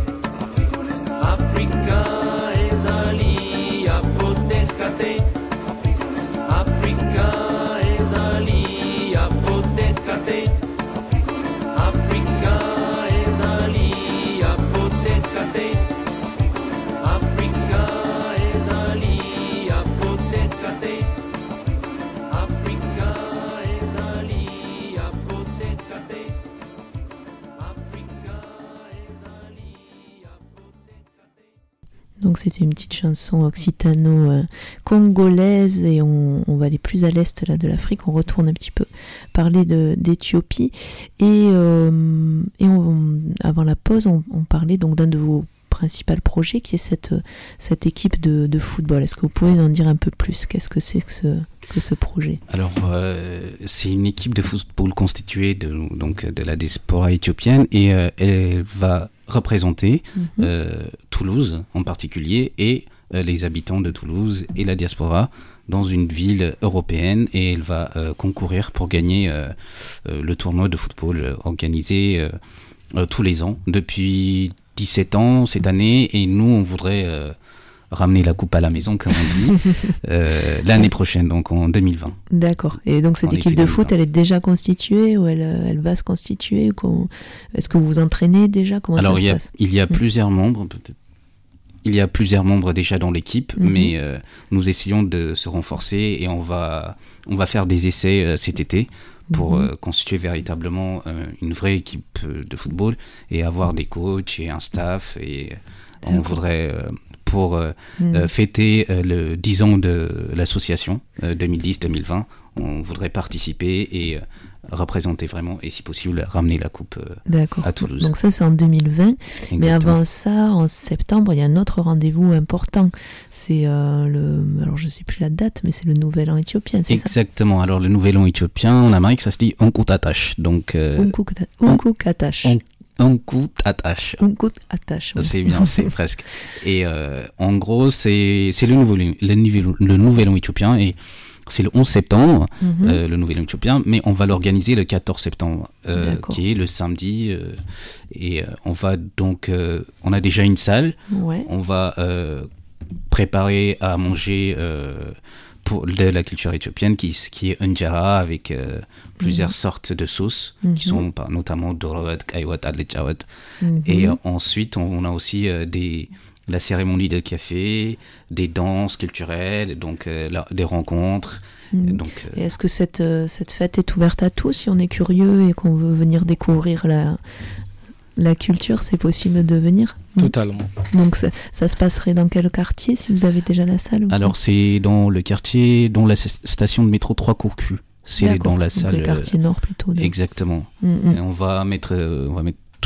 Africa es ali apotecate. Africa es ali apotecate. Africa es ali apotecate. Africa es ali apotecate. Africa es ali apotecate. Africa es ali apotecate. Donc c'était une petite chanson occitano-congolaise et on va aller plus à l'est là, de l'Afrique, on retourne un petit peu parler d'Éthiopie et avant la pause on parlait donc d'un de vos principaux projets qui est cette équipe de football. Est-ce que vous pouvez en dire un peu plus? Qu'est-ce que c'est que ce projet? Alors c'est une équipe de football constituée de la diaspora éthiopienne et elle va représenter Toulouse en particulier et les habitants de Toulouse et la diaspora dans une ville européenne et elle va concourir pour gagner le tournoi de football organisé tous les ans depuis 17 ans cette année et nous on voudrait ramener la coupe à la maison comme on dit l'année prochaine donc en 2020. D'accord. Et donc cette équipe de foot elle est déjà constituée ou elle va se constituer? Est-ce que vous vous entraînez déjà? Comment Alors, ça se passe? il y a plusieurs membres peut-être. Il y a plusieurs membres déjà dans l'équipe, mais nous essayons de se renforcer et on va faire des essais cet été pour constituer véritablement une vraie équipe de football et avoir des coachs et un staff. Et on voudrait, pour fêter le 10 ans de l'association 2010-2020, on voudrait participer et représenter vraiment et si possible ramener la coupe à Toulouse. Donc ça c'est en 2020. Exactement. Mais avant ça, en septembre, il y a un autre rendez-vous important. C'est alors je sais plus la date, mais c'est le Nouvel An éthiopien, c'est Exactement. Ça alors le Nouvel An éthiopien en Amérique, ça se dit Onkutatash. Donc Onkutatash. Onkutatash. C'est bien, c'est presque. Et en gros, c'est le Nouvel An éthiopien et c'est le 11 septembre, le Nouvel An éthiopien, mais on va l'organiser le 14 septembre, qui est le samedi. Et on va donc, on a déjà une salle. Ouais. On va préparer à manger pour de la culture éthiopienne, qui est injera avec plusieurs sortes de sauces, qui sont notamment dorowat, kaiwat, adlechawat. Et ensuite, on a aussi la cérémonie de café, des danses culturelles, donc des rencontres. Donc, et est-ce que cette fête est ouverte à tous? Si on est curieux et qu'on veut venir découvrir la culture, c'est possible de venir? Totalement. Donc ça se passerait dans quel quartier, si vous avez déjà la salle? Alors c'est dans le quartier, dans la station de métro 3 Courcus. C'est dans la salle. Le quartier nord plutôt. Exactement. Et on va mettre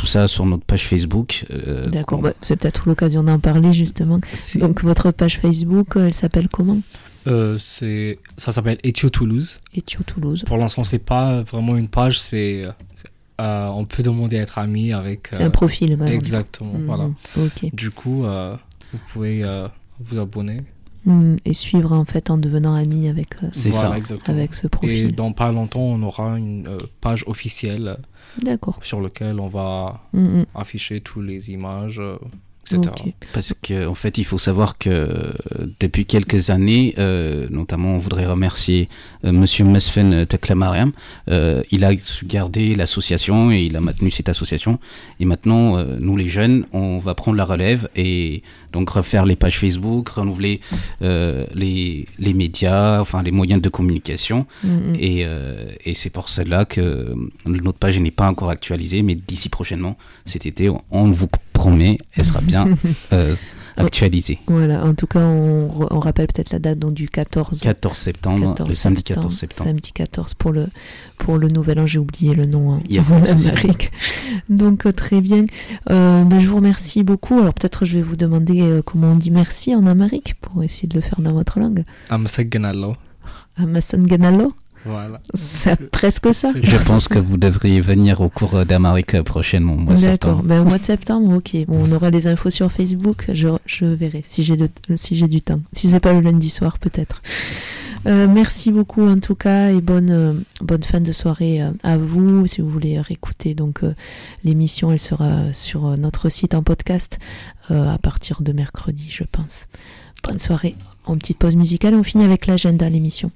tout ça sur notre page Facebook. D'accord, c'est peut-être l'occasion d'en parler justement. Donc votre page Facebook, elle s'appelle comment ? Ça s'appelle Etio Toulouse. Etio Toulouse. Pour l'instant, c'est pas vraiment une page, on peut demander à être ami avec. C'est un profil, voilà. Exactement, voilà. Ok. Du coup, vous pouvez vous abonner. Et suivre en fait en devenant ami avec. C'est ça, avec ce profil. Et dans pas longtemps, on aura une page officielle. D'accord. Sur laquelle on va afficher toutes les images. Okay. Parce qu'en fait, il faut savoir que depuis quelques années, notamment, on voudrait remercier Monsieur Mesfen Teklamariam. Il a gardé l'association et il a maintenu cette association. Et maintenant, nous les jeunes, on va prendre la relève et donc refaire les pages Facebook, renouveler les médias, enfin les moyens de communication. Et c'est pour cela que notre page n'est pas encore actualisée, mais d'ici prochainement, cet été, on vous promet, elle sera bien actualisée. Voilà, en tout cas, on rappelle peut-être la date donc, du 14 septembre, le samedi 14 septembre. Samedi 14 pour le nouvel an, j'ai oublié le nom en Amérique. Donc très bien. Je vous remercie beaucoup. Alors peut-être je vais vous demander comment on dit merci en Amérique pour essayer de le faire dans votre langue. Amasanganalo. Amasanganalo. Voilà. C'est presque ça. Je pense que vous devriez venir au cours d'Amérique prochainement, au mois de septembre. D'accord, au mois de septembre, ok. Bon, on aura les infos sur Facebook, je verrai si j'ai du temps. Si c'est pas le lundi soir, peut-être. Merci beaucoup en tout cas et bonne fin de soirée à vous. Si vous voulez réécouter donc l'émission, elle sera sur notre site en podcast à partir de mercredi, je pense. Bonne soirée. En petite pause musicale, on finit avec l'agenda, l'émission.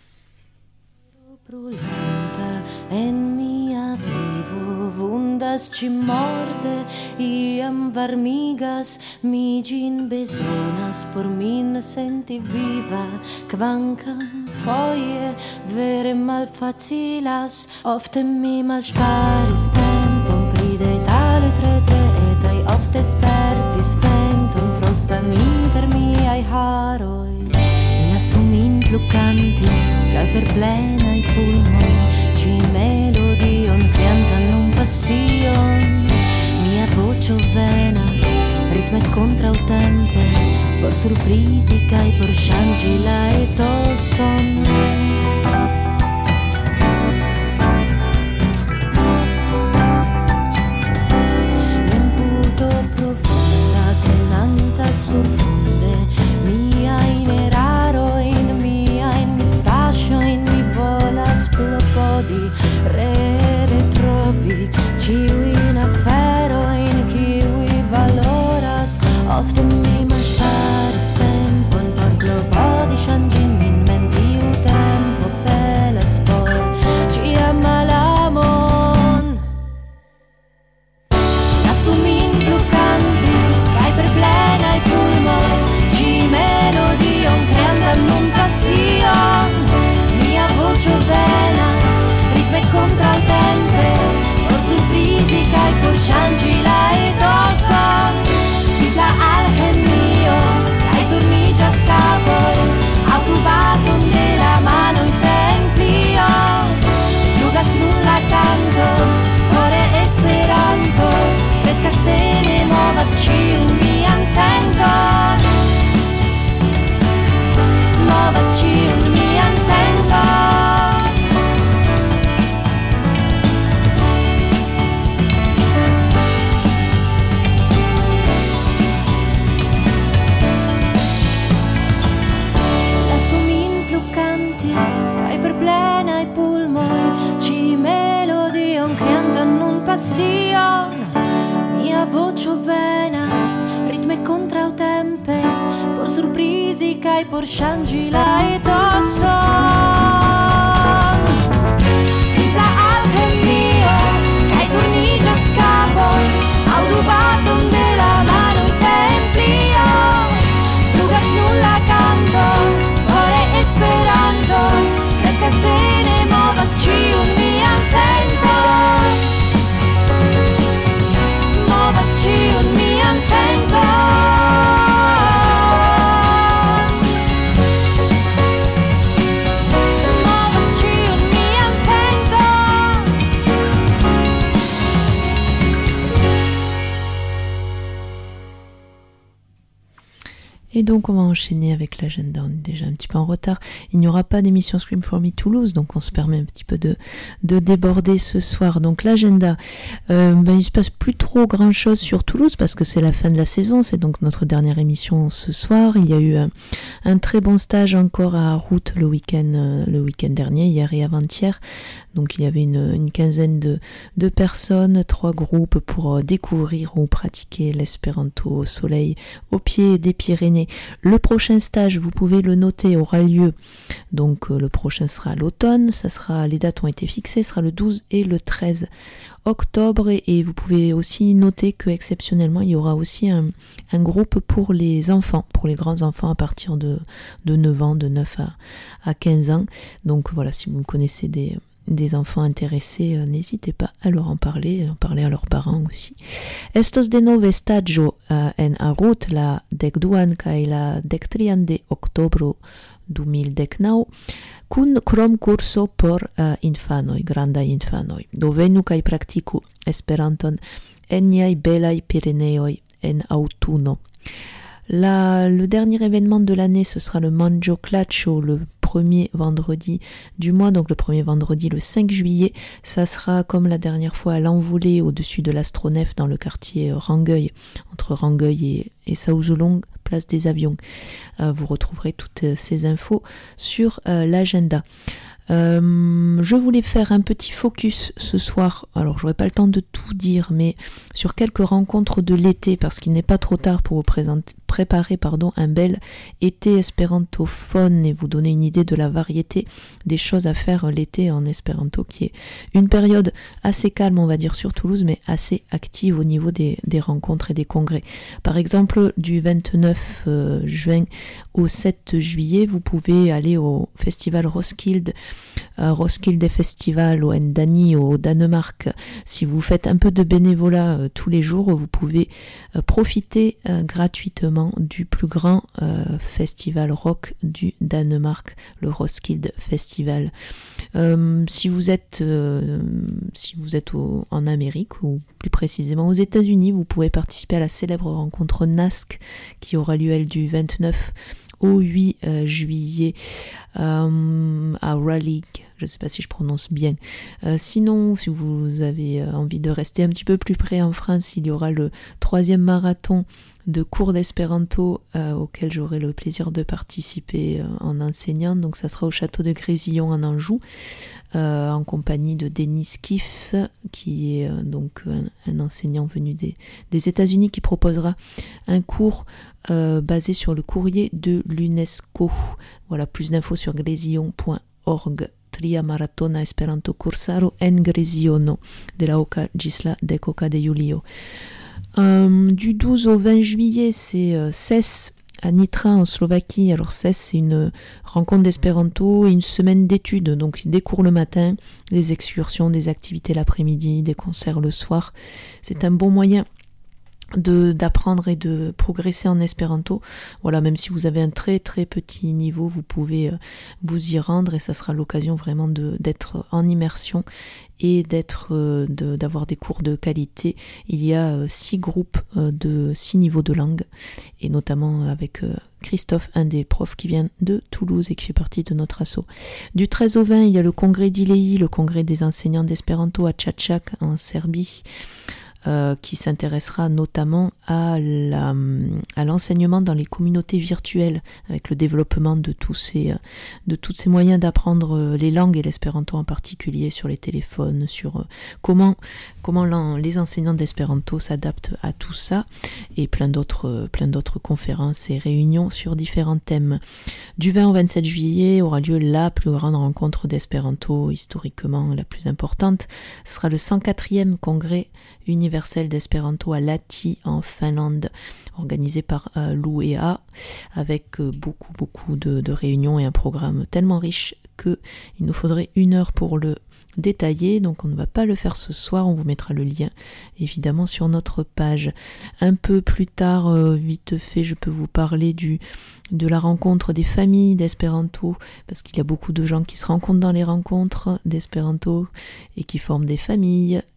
Brulanta en mia vivo vundas ci morde iam varmigas mi gin besonas por min senti viva kvankam foje vere malfacilas ofte mi malsparis tempon pri detale tre etaj ofte spertis venton frostan inter miaj haroj lasu min plu kanti kaj per plenaj pulmoj ĉi melodion kreantan nun pasion mia voĉo venas ritme kontraŭtempe por surprizi kaj por ŝanĝi la etoson imputo profunda tenanta surfunde miajn erarojn miajn mispaŝojn mi volas klopodi retrovi ĉiujn aferojn kiuj valoras ofte mi malŝparis tempon por klopodi ŝanĝi min mem tiu tempo pelas for ĉiam malamon lasu min plu kanti kaj per plenaj pulmoj ĉi melodion kreantan nun pasion mia voĉo venas ritme kontraŭtempe por surprizi kaj por ŝanĝi la etoson simpla alĥemio kaj turniĝas kapoj aŭtobaton de la manoj sen plio flugas nun la kanto por Esperanto kreskas se ne movas ĉiun mian senton movas ĉiun mian senton lasu min plu kanti kaj per plenaj pulmoj ĉi melodion kreantan nun pasion mia voĉo venas ritme kontraŭtempe por surprizi kaj por ŝanĝi la etoson simpla alĥemio kaj turniĝas kapoj aŭtobaton de la manoj sen plio flugas nun la kanto por Esperanto kreskas se ne movas ĉiun mian senton movas ĉiun mian senton Et donc on va enchaîner avec l'agenda, on est déjà un petit peu en retard. Il n'y aura pas d'émission Scream for Me Toulouse, donc on se permet un petit peu de déborder ce soir. Donc l'agenda, il se passe plus trop grand chose sur Toulouse parce que c'est la fin de la saison, c'est donc notre dernière émission ce soir. Il y a eu un très bon stage encore à Route le week-end dernier, hier et avant-hier. Donc il y avait une quinzaine de personnes, 3 groupes pour découvrir ou pratiquer l'espéranto au soleil, au pied des Pyrénées. Le prochain stage, vous pouvez le noter, aura lieu. Donc le prochain sera à l'automne, les dates ont été fixées, ce sera le 12 et le 13 octobre. Et vous pouvez aussi noter que exceptionnellement, il y aura aussi un groupe pour les enfants, pour les grands enfants à partir de 9 ans, de 9 à 15 ans. Donc voilà, si vous connaissez des enfants intéressés, n'hésitez pas à leur en parler à leurs parents aussi. Estos de nove stagio en Arut la 12 kaj la 13 de oktobro 2019 kun kromkurso por infanoj, grandaj infanoj. Do venu kaj praktiku Esperanton en niaj belaj Pireneoj en aŭtuno. Le dernier événement de l'année, ce sera le Manjo Claccio, le premier vendredi du mois, donc le premier vendredi le 5 juillet. Ça sera comme la dernière fois à l'envolée au-dessus de l'Astronef dans le quartier Rangueil, entre Rangueil et Saouzolong, place des avions. Vous retrouverez toutes ces infos sur l'agenda. Je voulais faire un petit focus ce soir, alors j'aurai pas le temps de tout dire, mais sur quelques rencontres de l'été, parce qu'il n'est pas trop tard pour vous préparer un bel été espérantophone et vous donner une idée de la variété des choses à faire l'été en espéranto, qui est une période assez calme, on va dire, sur Toulouse, mais assez active au niveau des rencontres et des congrès. Par exemple, du 29 juin au 7 juillet, vous pouvez aller au festival Roskilde Festival en Danie au Danemark. Si vous faites un peu de bénévolat tous les jours, vous pouvez profiter gratuitement du plus grand festival rock du Danemark, le Roskilde Festival. Si vous êtes en Amérique, ou plus précisément aux États-Unis, vous pouvez participer à la célèbre rencontre NASC qui aura lieu du 29 au 8 juillet à Raleigh, je ne sais pas si je prononce bien. Sinon, si vous avez envie de rester un petit peu plus près en France, il y aura le 3e marathon de cours d'espéranto auquel j'aurai le plaisir de participer en enseignant. Donc ça sera au château de Grésillon en Anjou, en compagnie de Denis Kiff, qui est donc un enseignant venu des États-Unis, qui proposera un cours basé sur le courrier de l'UNESCO. Voilà, plus d'infos sur grésillon.org. Tria maratona esperanto cursaro en Grésillon de la oca gisla decoca de Julio. Du 12 au 20 juillet, c'est CES à Nitra en Slovaquie. Alors CES, c'est une rencontre d'espéranto et une semaine d'études, donc des cours le matin, des excursions, des activités l'après-midi, des concerts le soir. C'est un bon moyen d'apprendre et de progresser en espéranto. Voilà, même si vous avez un très très petit niveau, vous pouvez vous y rendre et ça sera l'occasion vraiment d'être en immersion et d'avoir des cours de qualité. Il y a 6 groupes de 6 niveaux de langue, et notamment avec Christophe, un des profs qui vient de Toulouse et qui fait partie de notre asso. Du 13 au 20, il y a le congrès d'Ilei, le congrès des enseignants d'espéranto à Čačak en Serbie, qui s'intéressera notamment à l'enseignement dans les communautés virtuelles, avec le développement de tous ces moyens d'apprendre les langues et l'espéranto en particulier sur les téléphones, sur comment les enseignants d'espéranto s'adaptent à tout ça, et plein d'autres conférences et réunions sur différents thèmes. Du 20 au 27 juillet aura lieu la plus grande rencontre d'espéranto, historiquement la plus importante. Ce sera le 104e congrès universel d'espéranto à Lahti en Finlande, organisé par l'UEA, avec beaucoup de réunions et un programme tellement riche qu'il nous faudrait 1 heure pour le détaillé, donc on ne va pas le faire ce soir. On vous mettra le lien évidemment sur notre page. Un peu plus tard, vite fait, je peux vous parler de la rencontre des familles d'espéranto, parce qu'il y a beaucoup de gens qui se rencontrent dans les rencontres d'espéranto et qui forment des familles,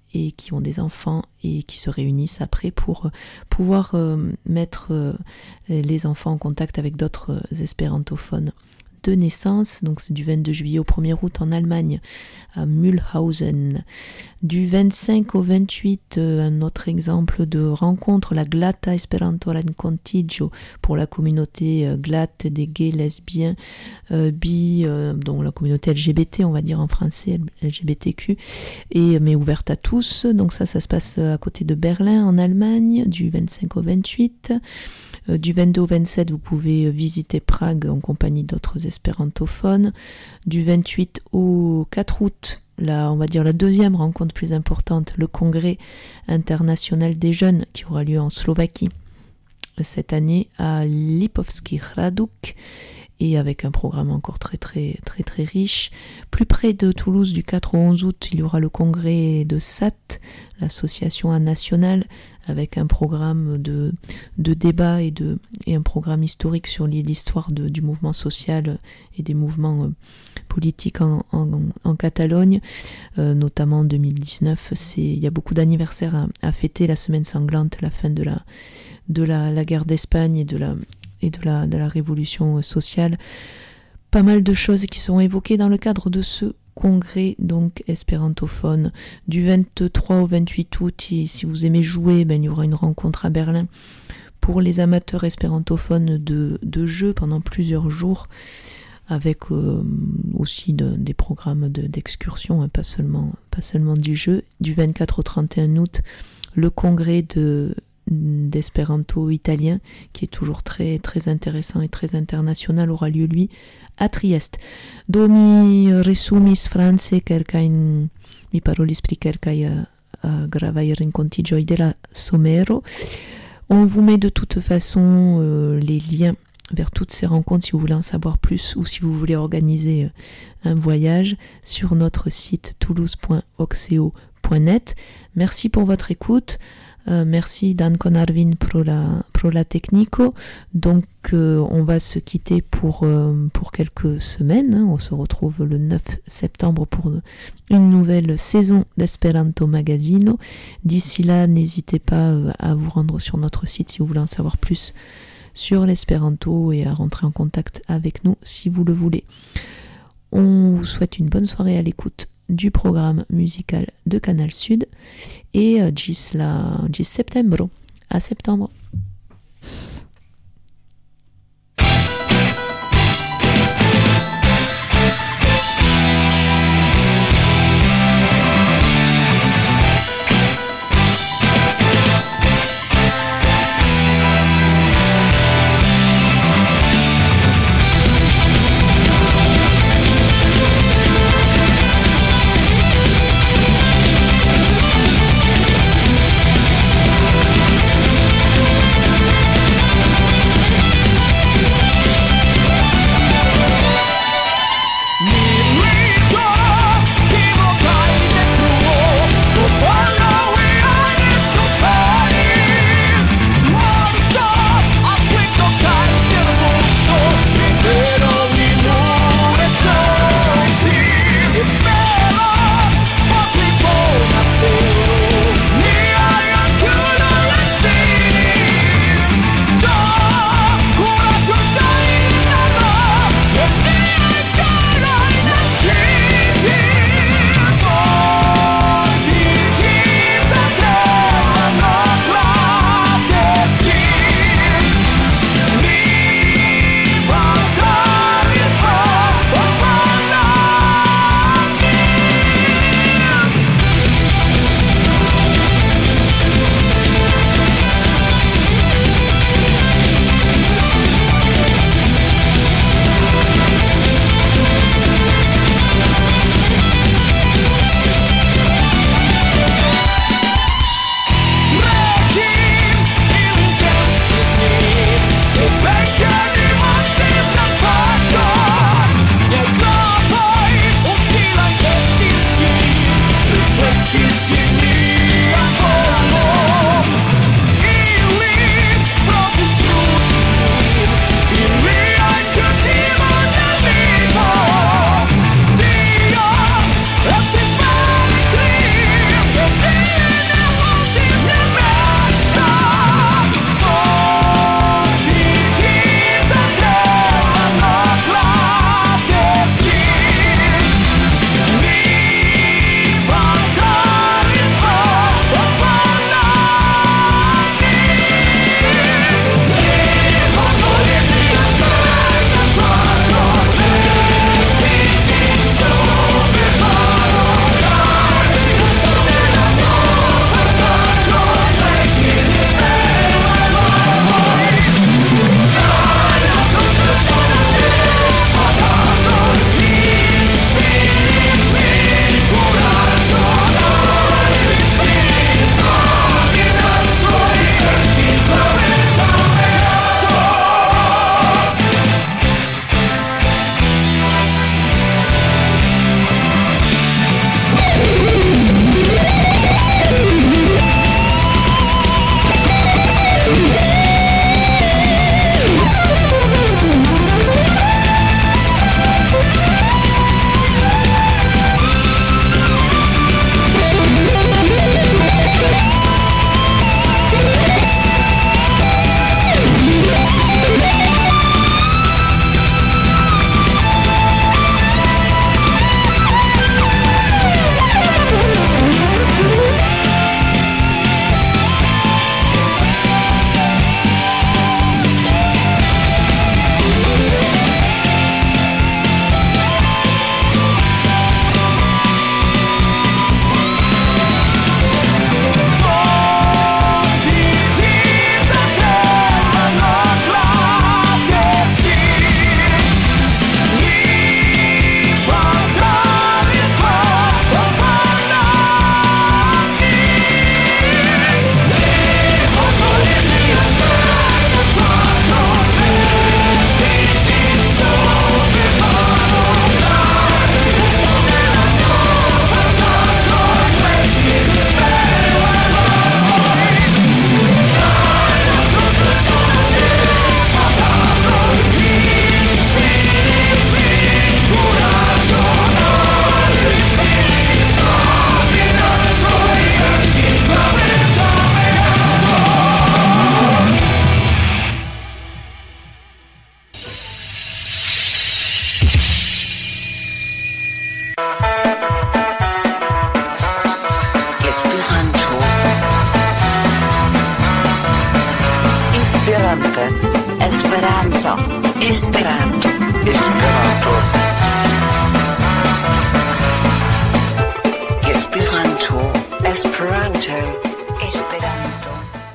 et qui ont des enfants et qui se réunissent après pour pouvoir mettre les enfants en contact avec d'autres espérantophones de naissance. Donc c'est du 22 juillet au 1er août en Allemagne, à Mühlhausen. Du 25 au 28, un autre exemple de rencontre, la Glata Esperanto Rencontigio pour la communauté glatte des gays, lesbiens, bi, dont la communauté LGBT, on va dire en français, LGBTQ, mais ouverte à tous. Donc ça se passe à côté de Berlin en Allemagne, du 25 au 28. Du 22 au 27, vous pouvez visiter Prague en compagnie d'autres espérantophones. Du 28 au 4 août, on va dire la deuxième rencontre plus importante, le congrès international des jeunes qui aura lieu en Slovaquie cette année à Lipovský Hrádok, et avec un programme encore très riche. Plus près de Toulouse, du 4 au 11 août, il y aura le congrès de SAT, l'association nationale, avec un programme de débat et un programme historique sur l'histoire du mouvement social et des mouvements politiques en Catalogne, notamment en 2019. Il y a beaucoup d'anniversaires à fêter, la semaine sanglante, la fin de la guerre d'Espagne et de la révolution sociale. Pas mal de choses qui sont évoquées dans le cadre de ce congrès donc espérantophone. Du 23 au 28 août, si vous aimez jouer, il y aura une rencontre à Berlin pour les amateurs espérantophones de jeux pendant plusieurs jours, avec aussi des programmes d'excursion, pas seulement du jeu. Du 24 au 31 août, le congrès d'espéranto italien, qui est toujours très intéressant et très international, aura lieu lui à Trieste. Do mi resumis france mi parolis pri kelkaj gravaj renkontiĝoj de la somero. On vous met de toute façon les liens vers toutes ces rencontres si vous voulez en savoir plus ou si vous voulez organiser un voyage sur notre site toulouse.oxeo.net. Merci pour votre écoute. Merci Dan Conarvin pro la Tecnico. Donc on va se quitter pour quelques semaines. On se retrouve le 9 septembre pour une nouvelle saison d'Esperanto Magazino. D'ici là, n'hésitez pas à vous rendre sur notre site si vous voulez en savoir plus sur l'espéranto et à rentrer en contact avec nous si vous le voulez. On vous souhaite une bonne soirée à l'écoute du programme musical de Canal Sud et gis septembre, à septembre. Esperanto. Esperanto.